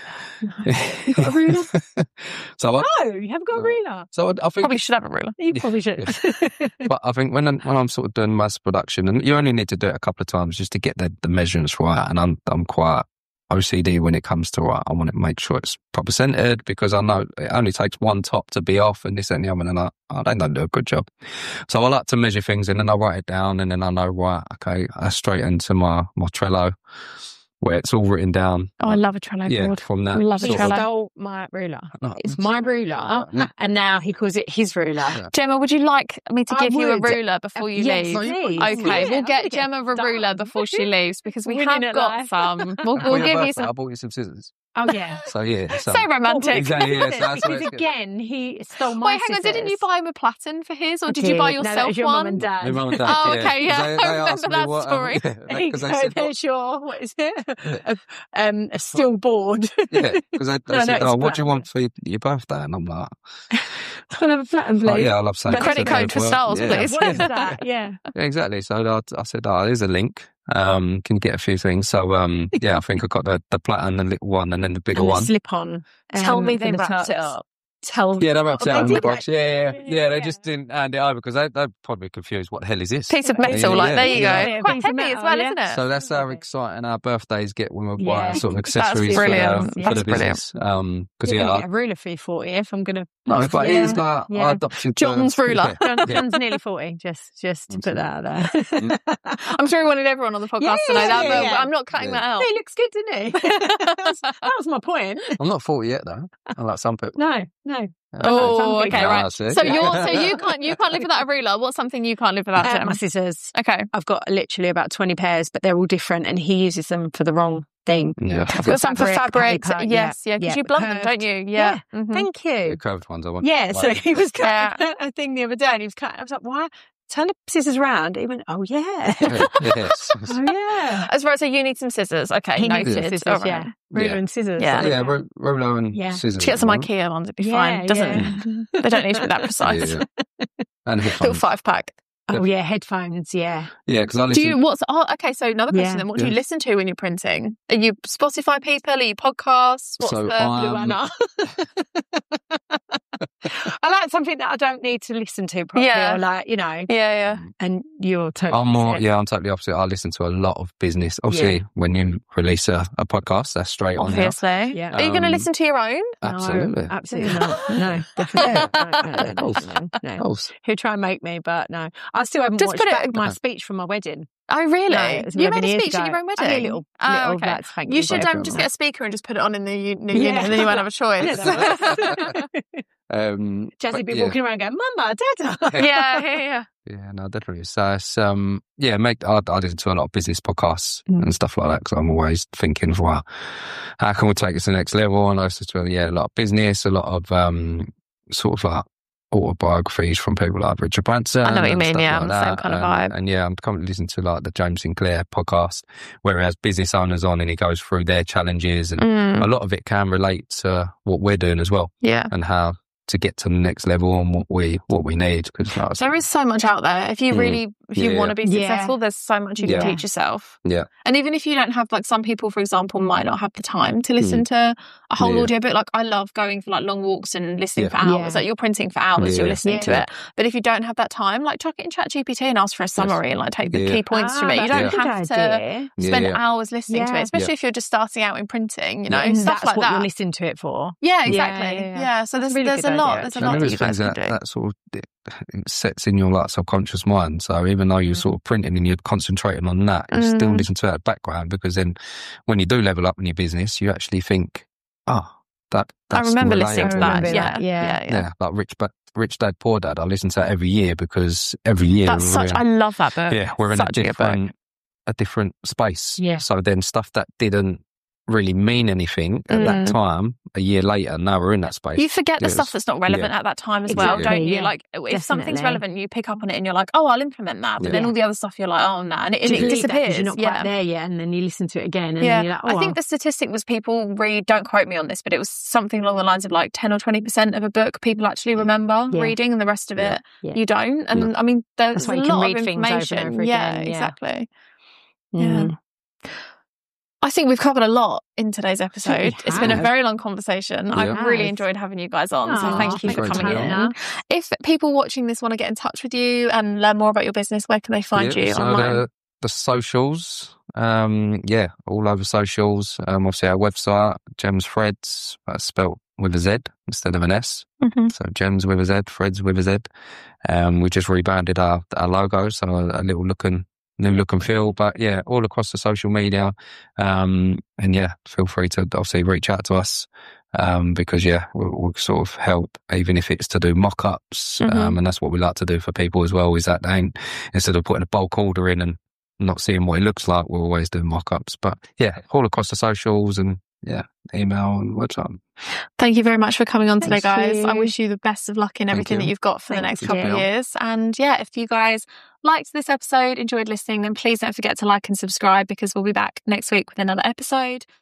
You got a ruler? so I, No, you haven't got a ruler. so I, I think, Probably should have a ruler. You probably should. but I think when I'm, when I'm sort of doing mass production, and you only need to do it a couple of times just to get the, the measurements right. And I'm, I'm quite O C D when it comes to right. I want to make sure it's proper centered because I know it only takes one top to be off and this and the other, and I, I don't do a good job. So I like to measure things and then I write it down and then I know, right, okay, I straight into my, my Trello where it's all written down. Oh, I love a Trello Yeah, board. from that. I love a He sort of- Trello. stole my ruler. No, It's my ruler, and now he calls it his ruler. Gemma, would you like me to I give you a would. ruler before you Yes, leave? please. Okay, Yeah, we'll I'm get gonna Gemma a done. ruler before she leaves because we Winning have at got life. some. We'll, For we'll your give you birthday, I some. bought you some scissors. Oh yeah. So yeah. So, So romantic. Exactly, yeah, so that's where because it's good. again, he stole my Wait, hang on. Didn't you scissors. buy him a platin for his, or I did you buy No, that yourself was your one? mum and dad. My mum and dad, Oh, yeah. okay, yeah. 'Cause They, I they remember asked me that what, story. Um, There you because go, they said, there's your, what is it? a, um, a steel board. yeah, because they, they No, no, said, it's oh, what do platinum. you want for your, your birthday? And I'm like, Can I have a platinum, please? oh, yeah, I love saying Credit code for Styles, yeah. please. What is that? Yeah. Yeah, exactly. So I, I said, oh, there's a link. Um, can get a few things. So um, yeah, I think I got the the platinum, the little one, and then the bigger And the one. slip on. Tell um, me for they the wrapped it tucks. up. Tell Yeah, they wrapped it Oh, out they in the did box. Yeah, yeah, Yeah, yeah. They yeah. just didn't hand it over because they they're probably confused. What the hell is this? piece of Yeah, metal, yeah, like yeah, there you yeah. go. Yeah, Quite piece of heavy as metal, well, yeah. isn't it? So that's how Absolutely. exciting our birthdays get when we Yeah. buy sort of accessories brilliant. for the, That's for the brilliant. business. Um, because You're yeah, gonna I- get a ruler for your fortieth. I'm gonna. no, but it Yeah, is like yeah. I adopted John's the, ruler. John, Yeah. John's nearly forty. Just, just to put that out there. I'm sure he wanted everyone on the podcast Yeah, to know that, yeah, but yeah. I'm not cutting Yeah. that out. He looks good, didn't he? that, was, that was my point. I'm not forty yet though. I like some people. No, no. Oh, Some okay, people- right. Ah, see? So you're so you can't you can't live without a ruler. What's something you can't live without, Uh, Jem? my scissors. Okay. I've got literally about twenty pairs, but they're all different, and he uses them for the wrong thing. Yeah. I've Got some for fabrics. paper, Yes, yeah, because yeah, you blunt them, curved. don't you? Yeah. Mhm. Thank you. The curved ones I want. Yeah, so Like- he was Yeah. cutting a thing the other day, and he was cutting. I was like, "Why? Turn the scissors round." He went, "Oh yeah, yes. oh yeah." As far as so you need some scissors. Okay, He needs noted. scissors, All right. yeah, ruler Yeah. and scissors. Yeah. Yeah, ro- Rolo and Yeah. scissors. Get some right? IKEA ones, it'd be Yeah, fine. Doesn't yeah. they don't need to be that precise. Yeah, yeah. And Little headphones. five pack. Oh yeah, headphones. Yeah, Yeah, because I Do listen. you what's oh okay, so another question Yeah. then. What do you Yeah. listen to when you're printing? Are you Spotify people? Are you podcasts? What's So the I'm- Blue Anna. I like something that I don't need to listen to properly, Yeah. or like you know. Yeah, yeah. And you're totally. I'm more, opposite. yeah, I'm totally opposite. I listen to a lot of business. Obviously, when you release a, a podcast, that's straight on there. Obviously. Yeah. Are you going to Um, listen to your own? Absolutely. No, absolutely not. No, definitely not. No, no, no, Of course. no, no. Of course. He'll try and make me, but no. I still haven't Just watched put it- back my speech from my wedding. Oh, really? No, it was you eleven made a years speech ago. at your own I wedding? did a little, Oh, little okay. like, thank You you, should whatever um, just on get a that. speaker and just put it on in the u- new Yeah. unit, and then you won't have a choice. Um, Jazzy but be yeah. walking around going, Mama, Dada. yeah, yeah, yeah. Yeah, no, definitely. So it's, um, yeah, make, I, I listen to a lot of business podcasts Mm. and stuff like that because I'm always thinking, well, how can we take it to the next level? And I listen to, yeah, a lot of business, a lot of, um, sort of like autobiographies from people like Richard Branson. I know what you and mean, stuff yeah, like I'm the same that. kind of And- vibe. And yeah, I'm currently listening to like the James Sinclair podcast where he has business owners on and he goes through their challenges and Mm, a lot of it can relate to what we're doing as well yeah. and how to get to the next level and what we what we need. Because like, There is so much out there. If you Mm. really, if you Yeah, want to be yeah. successful, there's so much you can Yeah. teach yourself. Yeah. And even if you don't have, like, some people, for example, might not have the time to listen to a whole Mm. Yeah. audio book. Like, I love going for like long walks and listening Yeah. for hours. Yeah. Like, you're printing for hours, Yeah. you're listening Yeah. to it. But if you don't have that time, like, chuck it in ChatGPT and ask for a summary and like take the Yeah. key points from it. You Ah, don't that's a good have to idea. spend Yeah. hours listening to Yeah. it, especially Yeah. if you're just starting out in printing. You know, And stuff that's like what that. you're listening to it for. Yeah, Yeah, exactly. yeah, Yeah, yeah. so there's Really there's good a lot. idea, There's a actually. lot One that of you the guys things can that, do. that sort of it, it sets in your like subconscious mind. So even though you're Mm. sort of printing and you're concentrating on that, you still Mm. listen to that background because then when you do level up in your business, you actually think, oh, that I that's remember listening to relatable. that. remember Yeah, that. yeah, Yeah. yeah. Yeah, like Rich, but Rich Dad Poor Dad. I listen to that every year because every year That's we're such. in, I love that book. yeah we're in such a a good book. different a different space. Yeah. So then stuff that didn't really mean anything at Mm. that time, a year later, now we're in that space. You forget the Yes. stuff that's not relevant Yeah. at that time as well, Exactly, don't you? yeah. Like, if something's Definitely. relevant, you pick up on it and you're like, oh, I'll implement that. But then Yeah. all the other stuff, you're like, oh, no. And it, and Just it leave that 'cause disappears. You're not yeah. quite there yet, and then you listen to it again, and Yeah. then you're like, oh, I think the statistic was people read, don't quote me on this, but it was something along the lines of like ten or twenty percent of a book people actually remember Yeah. reading, and the rest of Yeah. it Yeah. you don't. And I mean, there's That's why a you can lot read of things over and information. over yeah, again, yeah. exactly. Mm. I think we've covered a lot in today's we episode. It's been a have. very long conversation. Yeah. I've really Has. enjoyed having you guys on. So Aw, thank you thanks for for coming having in. me. If people watching this want to get in touch with you and learn more about your business, where can they find Yeah, you so online? The, the socials, um, yeah, all over socials. Um, obviously our website, Gems Threads, that's spelt with a Z instead of an S. Mhm. So Gems with a Z, Threads with a Z. Um, we just rebranded our our logo, so a, a little looking new look and feel. But yeah, all across the social media. Um, and yeah, feel free to obviously reach out to us. Um, because yeah, we'll, we'll sort of help, even if it's to do mock-ups. Mhm. Um, and that's what we like to do for people as well, is that they ain't, instead of putting a bulk order in and not seeing what it looks like, we'll always do mock-ups. But yeah, all across the socials and yeah, email and website. Thank you very much for coming on today, Thank guys. I you. wish you the best of luck in Thank everything you. that you've got for the Thank next couple you. of years. And yeah, if you guys liked this episode, enjoyed listening, then please don't forget to like and subscribe, because we'll be back next week with another episode.